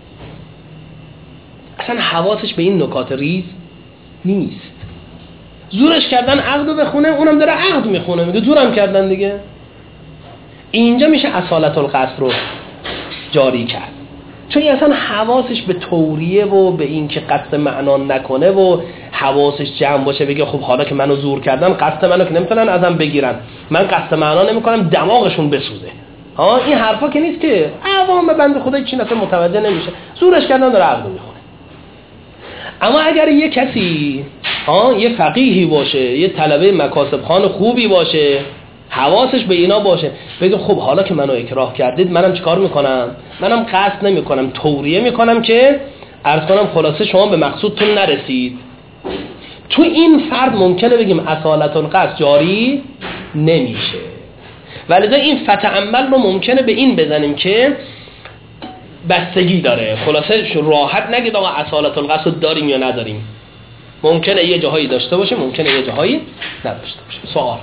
اصلا حواسش به این نکات ریز نیست. زورش کردن عقدو بخونه، اونم داره عقد میخونه، میگه زورم کردن دیگه. اینجا میشه اصالت القصد رو جاری کرد، چون اصلا حواسش به توریه و به این که قصد معنا نکنه و حواسش جمع باشه، بگه خب حالا که منو زور کردن قصد منو که نمیتونن ازم بگیرن، من قصد معنا نمیکنم دماغشون بسوزه. ها این حرفا که نیست که عوام بنده خدا چی اصلا متوجه نمیشه، زورش کردن داره عقد میخونه. اما اگر یه کسی ها یه فقیهی باشه، یه طلبه مکاسب خان خوبی باشه، حواسش به اینا باشه، بگه خب حالا که منو اکراه کردید منم چیکار میکنم؟ منم قصد نمیکنم، توریه میکنم که عرض کنم خلاصه شما به مقصودتون نرسید. تو این فرد ممکنه بگیم اصالت القصد جاری نمیشه، ولذا این فتعمل رو ممکنه به این بزنیم که بستگی داره. خلاصه راحت نگید آقا اصالت القصد داریم یا نداریم، ممکنه یه جاهایی داشته باشه، ممکنه یه جاهایی نداشته باشه. سوال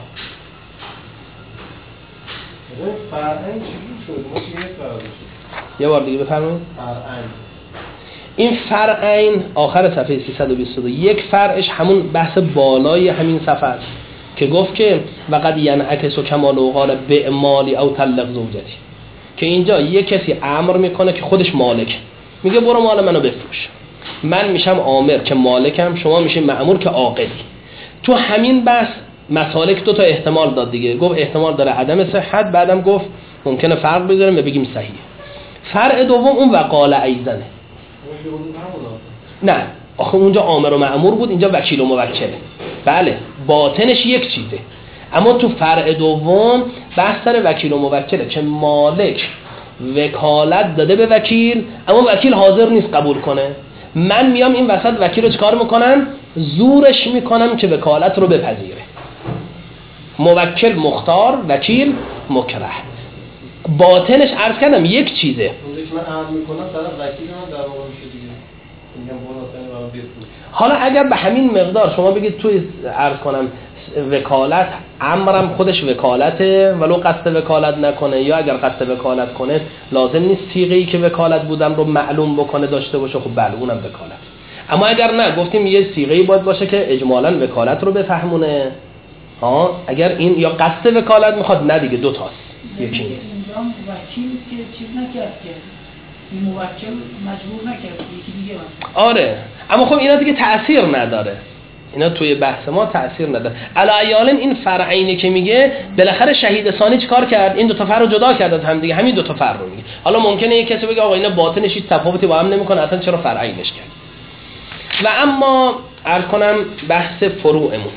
فرعین چی شد؟ ما چی یه بار دیگه بفرمایید. فرعین این فرعین آخر صفحه سیصد و بیست و دو، یک فرعش همون بحث بالای همین صفحه است که گفت که وقد ینعکس کما لو قال بعمالی او طلق زوجتی، که اینجا یک کسی امر میکنه که خودش مالک، میگه برو مال منو بفروش، من میشم آمر که مالکم، شما میشین مأمور که عاقلی. تو همین بحث مسالک دو تا احتمال داد دیگه، گفت احتمال داره عدم صحت، بعدم گفت ممکنه فرق بذاریم و بگیم صحیح. فرع دوم اون وقال ایزنه، نه آخه اونجا آمر و مأمور بود، اینجا وکیل و موکله. بله باطنش یک چیزه، اما تو فرع دوم بحث سر وکیل و موکله که مالک وکالت داده به وکیل، اما وکیل حاضر نیست قبول کنه. من میام این وسط وکیل رو چکار میکنم؟ زورش میکنم که وکالت رو بپذیره. موکل مختار، وکیل مکره. باطنش عرض کردم یک چیزه. اونجا که من عرض میکنم طرف وکیل من در واقع میشه دیگه. میگم برو مثلا برام بفروش. حالا اگر به همین مقدار شما بگید توی عرض کنم وکالت امرم خودش وکالته ولو قصد وکالت نکنه، یا اگر قصد وکالت کنه لازم نیست صیغه‌ای که وکالت بودم رو معلوم بکنه داشته باشه، خب بله اونم وکالت. اما اگر نه گفتیم یه صیغه‌ای باید باشه که اجمالاً وکالت رو بفهمونه. ها اگر این یا قصد وکالت میخواد، نه دیگه دو تاست، یکی نیست. وکیل که چیز نکرد که این موکل مجبور نکرد یکی دیگه باشه. آره اما خب اینا دیگه تأثیر نداره، اینا توی بحث ما تأثیر نداره. علی این فرعینی که میگه بالاخره شهید ثانی چیکار کرد؟ این دو تا فرع رو جدا کرد از هم دیگه، همین دو تا فرع رو میگه. حالا ممکنه یک کسی بگه آقا اینا باطنش هیچ تفاوتی با هم نمیکنه، اصلا چرا فرعینش کرد؟ و اما عرض کنم بحث فروعمون.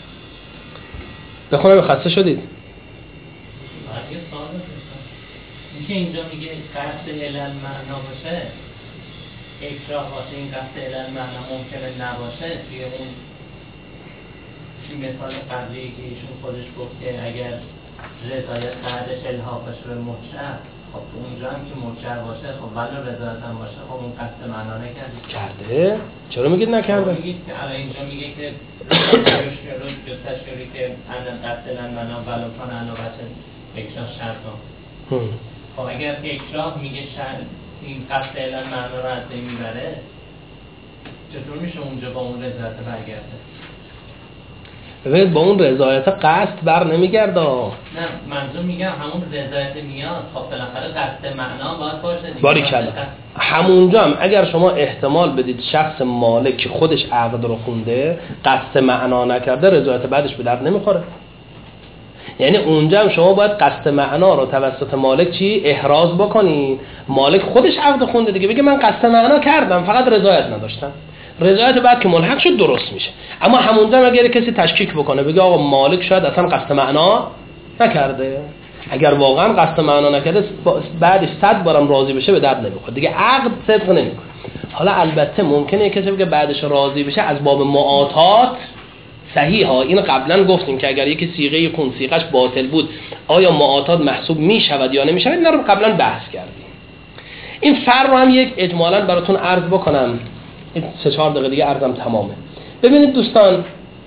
بخونم خسته شدید؟ یه سوال داشتم. اینکه اینجا میگه قصد علل معنا باشه، اکراه باشه، این قصد علل معنا ممکنه نباشه. توی اون مثال قبلی که ایشون خودش گفت که اگر رضایت بعدش الحاق باشه به مجتر، خب اونجا هم که مجتر باشه، خب ولی رضایت هم باشه، خب اون قصد معنا نکرده. کرده؟ چرا میگید نکرده؟ میگید که الان اینجا میگه که روش جستشوری که اندن قصد علل معنا ولو کان علاوه اکراه شرطان. خب اگر اکراه میگه شرط این قصد علل معنا رو از این میبره، چطور میشه اونجا با اون رضایت برگرده؟ ببینید با اون رضایت قصد بر نمیگرده. نه منظور میگم همون رضایت میاد، خب بالاخره قصد معنا باید باشه دیگه. باریکلا همونجا هم اگر شما احتمال بدید شخص مالک که خودش عقد رو خونده قصد معنا نکرده، رضایت بعدش به درد نمیخوره. یعنی اونجا هم شما باید قصد معنا رو توسط مالک چی احراز بکنی. مالک خودش عقد خونده دیگه، بگه من قصد معنا کردم فقط رضایت نداشتم، رضایت بعد که ملحق شد درست میشه. اما همونجا اگر کسی تشکیک بکنه بگه آقا مالک شاید اصلا قصد معنا نکرده، اگر واقعا قصد معنا نکرده بعدش صد بارم راضی بشه به درد نمیخوره دیگه، عقد صدق نمیکنه. حالا البته ممکنه کسی بگه بعدش راضی بشه از باب معاطات صحیح ها، این قبلا گفتیم که اگر یکی صیغه خون صیغش باطل بود آیا معاطات محسوب میشود یا نمیشود، اینا رو قبلا بحث کردیم. این فرق رو هم یک اجمالا براتون عرض بکنم، این سه چهار دقیقه دیگه عرضم تمامه. ببینید دوستان،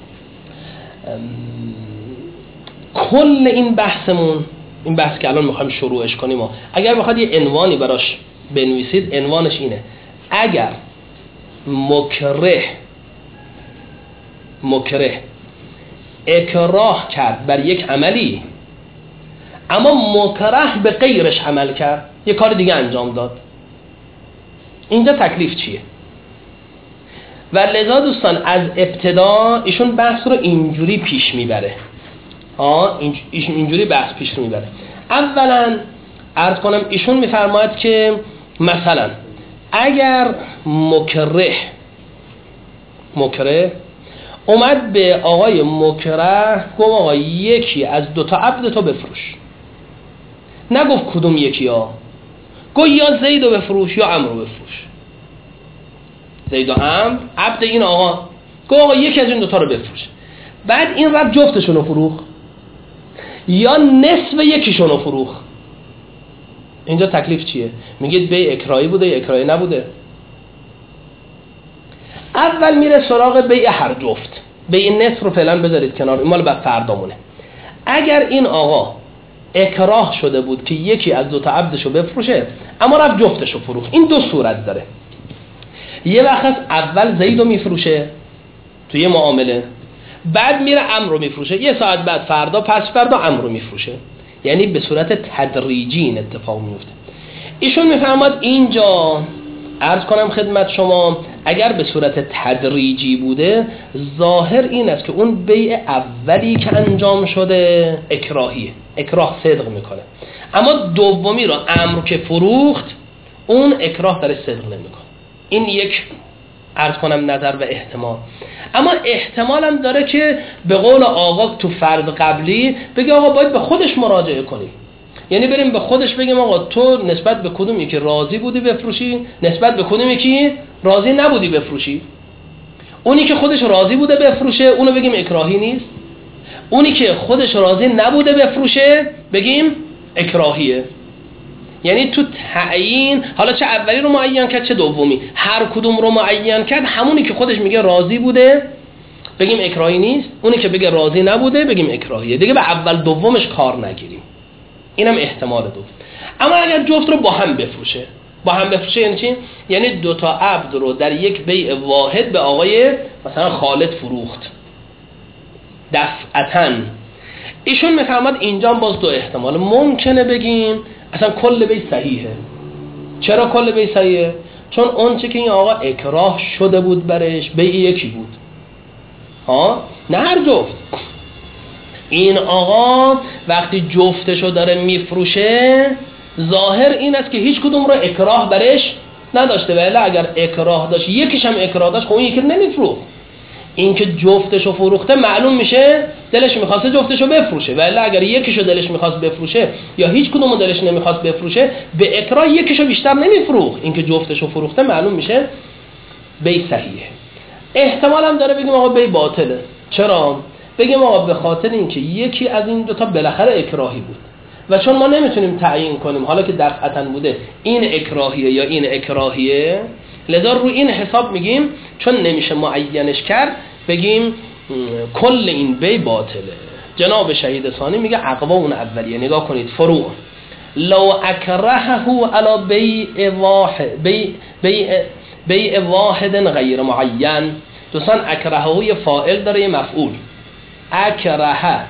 کل این بحثمون، این بحث که الان میخوایم شروعش کنیم، اگر بخواد یه عنوانی براش بنویسید عنوانش اینه: اگر مکره مکره اکراه کرد بر یک عملی اما مکره به غیرش عمل کرد، یک کار دیگه انجام داد، اینجا تکلیف چیه؟ و لذا دوستان از ابتدا ایشون بحث رو اینجوری پیش میبره، ها ایشون اینجوری بحث پیش رو میبره. اولا عرض کنم ایشون میفرماید که مثلا اگر مکره مکره اومد به آقای مکره گفت آقا یکی از دوتا عبد تو بفروش، نگفت کدوم یکی ها، گفت یا زید رو بفروش یا عمرو بفروش، زید و عمرو عبد این آقا، گفت آقا یکی از این دوتا رو بفروش. بعد این رفت جفتشون رو فروخت یا نصف یکیشون رو فروخت، اینجا تکلیف چیه؟ میگید بیع اکراهی بوده یا اکراهی نبوده؟ اول میره سراغ بیع هر جفت. بیع نصف رو فعلا بذارید کنار، این مال بعد فردامونه. اگر این آقا اکراه شده بود که یکی از دو تا عبدشو بفروشه اما رفت جفتشو فروخت، این دو صورت داره. یه وقت اول زیدو میفروشه توی معامله، بعد میره عمرو میفروشه، یه ساعت بعد فردا پس فردا عمرو میفروشه، یعنی به صورت تدریجی این اتفاق میفته. ایشون میفرماد اینجا عرض کنم خدمت شما اگر به صورت تدریجی بوده ظاهر این است که اون بیع اولی که انجام شده اکراهیه، اکراه صدق میکنه، اما دومی رو عمرو که فروخت اون اکراه در صدق نمیکنه. این یک عرض کنم نظر و احتمال. اما احتمال هم داره که به قول آقا تو فرض قبلی بگه آقا باید به خودش مراجعه کنی، یعنی بریم به خودش بگیم آقا تو نسبت به کدوم یکی راضی بودی بفروشی، نسبت به کدوم یکی راضی نبودی بفروشی. اونی که خودش راضی بوده بفروشه اونو بگیم اکراهی نیست، اونی که خودش راضی نبوده بفروشه بگیم اکراهیه. یعنی تو تعیین حالا چه اولی رو معین کرد چه دومی، هر کدوم رو معین کرد همونی که خودش میگه راضی بوده بگیم اکراهی نیست، اونی که بگه راضی نبوده بگیم اکراهیه. دیگه به اول دومش کار نگیریم، اینم احتمال دو. اما اگر جفت رو با هم بفروشه، با هم بفروشه یعنی چی؟ یعنی دو تا عبد رو در یک بیع واحد به آقای مثلا خالد فروخت دفعتاً. ایشون میفرماد اینجا باز دو احتمال ممکنه بگیم اصلا کل بیع صحیحه. چرا کل بیع صحیحه؟ چون اون چه که این آقا اکراه شده بود برش بیع یکی بود، ها نه هر جفت. این آقا وقتی جفتشو داره میفروشه ظاهر این است که هیچ کدوم رو اکراه برش نداشته، ولی اگر اکراه داشت یکیش هم اکراه داشت خب اون یکی نمیفروخت. این که جفتشو فروخته معلوم میشه دلش میخواسته جفتشو بفروشه، ولی اگر یکیشو دلش میخواست بفروشه یا هیچ کدومو دلش نمیخواست بفروشه به اکراه یکیشو بیشتر نمیفروخت. این که جفتشو فروخته معلوم میشه بیع صحیحه. احتمال هم داره بگیم آقا بیع باطله. چرا؟ بگیم آقا به خاطر اینکه یکی از این دوتا بالاخره اکراهی بود و چون ما نمیتونیم تعیین کنیم حالا که دفعتاً بوده این اکراهیه یا این اکراهیه، لذا رو این حساب میگیم چون نمیشه معینش کرد بگیم کل این بیع باطله. جناب شهید ثانی میگه عقبا اون اولیه. نگاه کنید فروع لو اکرهه علی بیع واحد بیع بیع بیع واحد غیر معین. دوستان اکرهه یه فاعل داره یه مفعول، اکره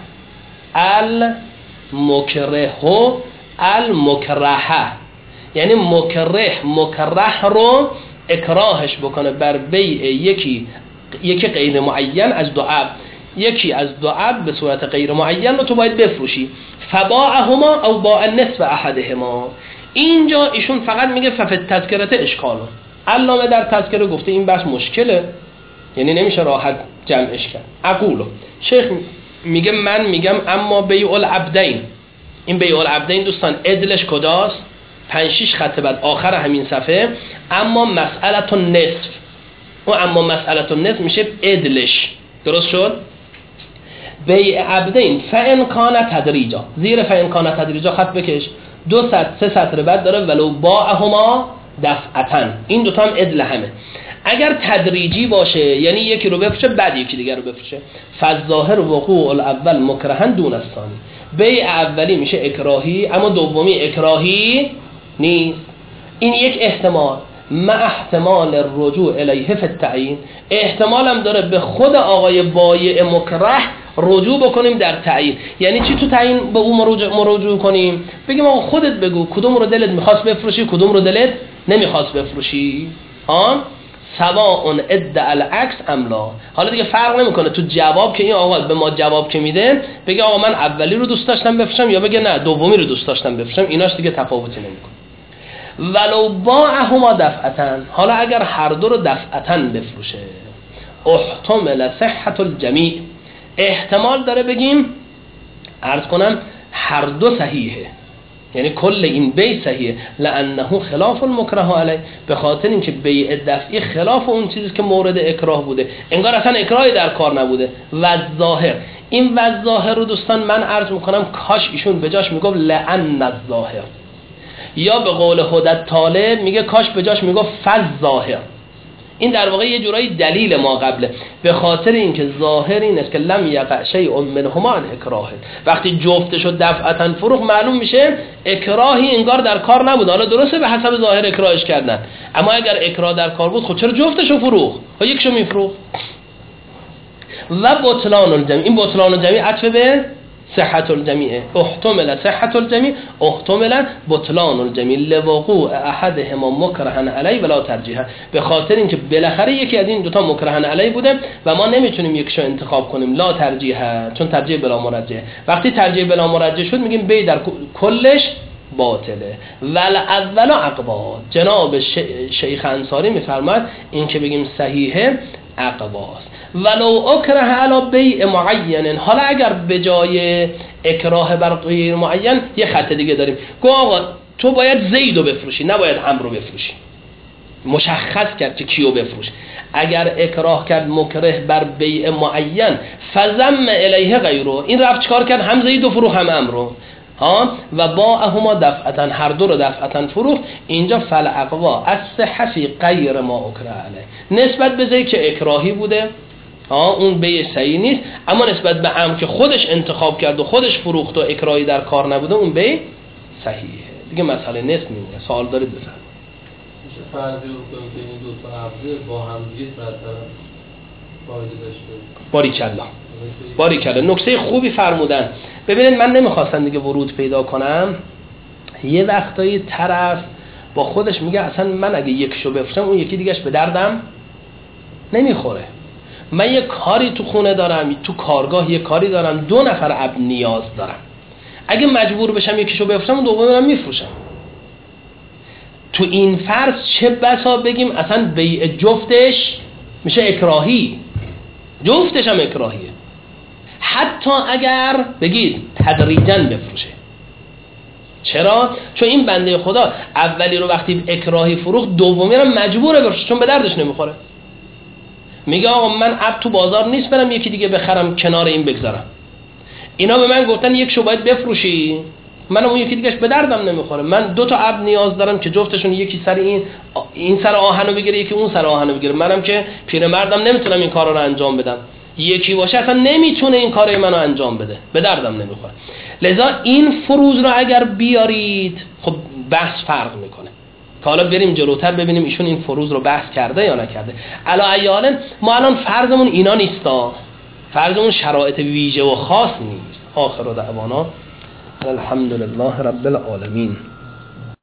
المکره المکره، یعنی مکره مکره رو اکراهش بکنه بر بیع یکی یکی غیر معین از دو عبد، یکی از دو عبد به صورت غیر معین رو تو باید بفروشی. فباعهما او باع نصف احدهما. اینجا ایشون فقط میگه ففت تذکرت اشکاله. علامه در تذکره گفته این بحث مشکله، یعنی نمیشه راحت جمعش کرد. اقولو شیخ میگه من میگم اما بیع العبدین، این بیع العبدین دوستان ادلش کجاست؟ پنج شش خط بعد آخر همین صفحه اما مسئله النصف، و اما مسئله النصف میشه ادلش. درست شد؟ بیع عبدین فان کان تدریجا، زیر فان کان تدریجا خط بکش، دو سطر سه سطر بعد داره ولو باعهما دفعتاً. این دوتا هم ادل همه. اگر تدریجی باشه یعنی یکی رو بفروشه بعد یکی دیگر رو بفروشه، فالظاهر وقوع الاول مکرهن دون الثانی. بیع اولی میشه اکراهی اما دومی اکراهی نیست. این یک احتمال. مع احتمال الرجوع الیه فی التعیین، احتمال هم داره به خود آقای بایع مکره رجوع بکنیم در تعیین. یعنی چی تو تعیین به اون مراجعه کنیم؟ بگیم آقا خودت بگو کدوم رو دلت میخواست بفروشی، کدوم رو دلت نمیخواست بفروشی. ها سواء ادعا العکس ام لا. حالا دیگه فرق نمیکنه تو جواب که این آقا به ما جواب که میده بگه آقا من اولی رو دوست داشتم بفروشم یا بگه نه دومی رو دوست داشتم بفروشم، ایناش دیگه تفاوتی نمیکنه. ولو باعهما دفعتاً، حالا اگر هر دو رو دفعتاً بفروشه، احتمل صحت الجمیع، احتمال داره بگیم عرض کنم هر دو صحیحه، یعنی کل این بیع صحیحه، لانه خلاف المکره علیه، به خاطر اینکه بیع دفعی خلاف اون چیزی که مورد اکراه بوده، انگار اصلا اکراهی در کار نبوده. و ظاهر، این و ظاهر رو دوستان من عرض میکنم کاش ایشون به جاش میگفت لان الظاهر، یا به قول حدت طالب میگه کاش به جاش میگفت فز ظاهر. این در واقع یه جورایی دلیل ما قبله، به خاطر اینکه ظاهر این است که لم یقع شیء منهما عن اکراه، وقتی جفتش رو دفعتاً فروخت معلوم میشه اکراهی انگار در کار نبود. حالا درسته به حسب ظاهر اکراهش کردن، اما اگر اکراه در کار بود خب چرا جفتش رو فروخت؟ خب یکشو میفروخت. و بطلان الجمیع، این بطلان الجمیع عطف به صحت الجمیع، احتمل صحت الجمیع احتمل بطلان الجمیع لوقوع احدهما مکرهن علی ولا ترجیح، به خاطر اینکه بالاخره یکی از این دوتا مکرهن علی بوده و ما نمیتونیم یکشو انتخاب کنیم، لا ترجیح، چون ترجیح بلا مرجح. وقتی ترجیح بلا مرجح شد میگیم بی در کلش باطله. ول اول عقبا، جناب شیخ انصاری میفرماد این که بگیم صحیحه عقباست. ولو اکره علی بیع معین، حالا اگر به جای اکراه بر غیر معین یه خط دیگه داریم، گو آقا تو باید زیدو بفروشی نباید عمرو بفروشی، مشخص کرد که کیو بفروش. اگر اکراه کرد مکره بر بیع معین فزم الیه غیره، این رفت چکار کرد هم زیدو فروخ هم عمرو، ها و باعهما دفعتاً، هر دو رو دفعتاً فروخت. اینجا فالعقوا الصحه فی غیر ما اکره علیه، نسبت به زید که اکراهی بوده ها اون بیع صحیح نیست، اما نسبت به عمرو که خودش انتخاب کرد و خودش فروخت و اکراهی در کار نبوده اون بیع صحیحه. دیگه مسئله نصف میمونه. سوال دارید بفرمایید. میشه فرضی رو کنیم که این دو تا عقد با هم دیگه مثلا فایده داشته؟ باریکلا باریکلا، نکته خوبی فرمودن. ببینید من نمیخواستم دیگه ورود پیدا کنم، یه وقتایی طرف با خودش میگه اصلا من اگه یکشو بفروشم اون یکی دیگهش به دردم نمیخوره. من یه کاری تو خونه دارم، تو کارگاه یه کاری دارم، دو نفر عبد نیاز دارم، اگه مجبور بشم یکیشو بفروشم اون دومی رو میفروشم. تو این فرض چه بسا بگیم اصلا بیع جفتش میشه اکراهی، جفتش هم اکراهیه، حتی اگر بگید تدریجاً بفروشه. چرا؟ چون این بنده خدا اولی رو وقتی اکراهی فروخت دومی رو مجبوره بفروشه چون به دردش نمیخوره. میگه آقا من عبد تو بازار نیست برم یکی دیگه بخرم کنار این بگذارم، اینا به من گفتن یک شو باید بفروشی، من اون یکی دیگهش به دردم نمیخوره، من دو تا عبد نیاز دارم که جفتشون یکی سر این این سر آهنو بگیره یکی اون سر آهنو بگیره، منم که پیرمردم نمیتونم این کارا رو انجام بدم، یکی باشه اصلا نمیتونه این کارای منو انجام بده، به دردم نمیخوره. لذا این فروض رو اگر بیارید خب بحث فرق میکنه که حالا بریم جلوتر ببینیم ایشون این فروض رو بحث کرده یا نکرده. علا ایالن ما الان فرضمون اینا نیستا، فرضمون شرایط ویژه و خاص نیست. آخر دعوانا الحمدلله رب العالمین.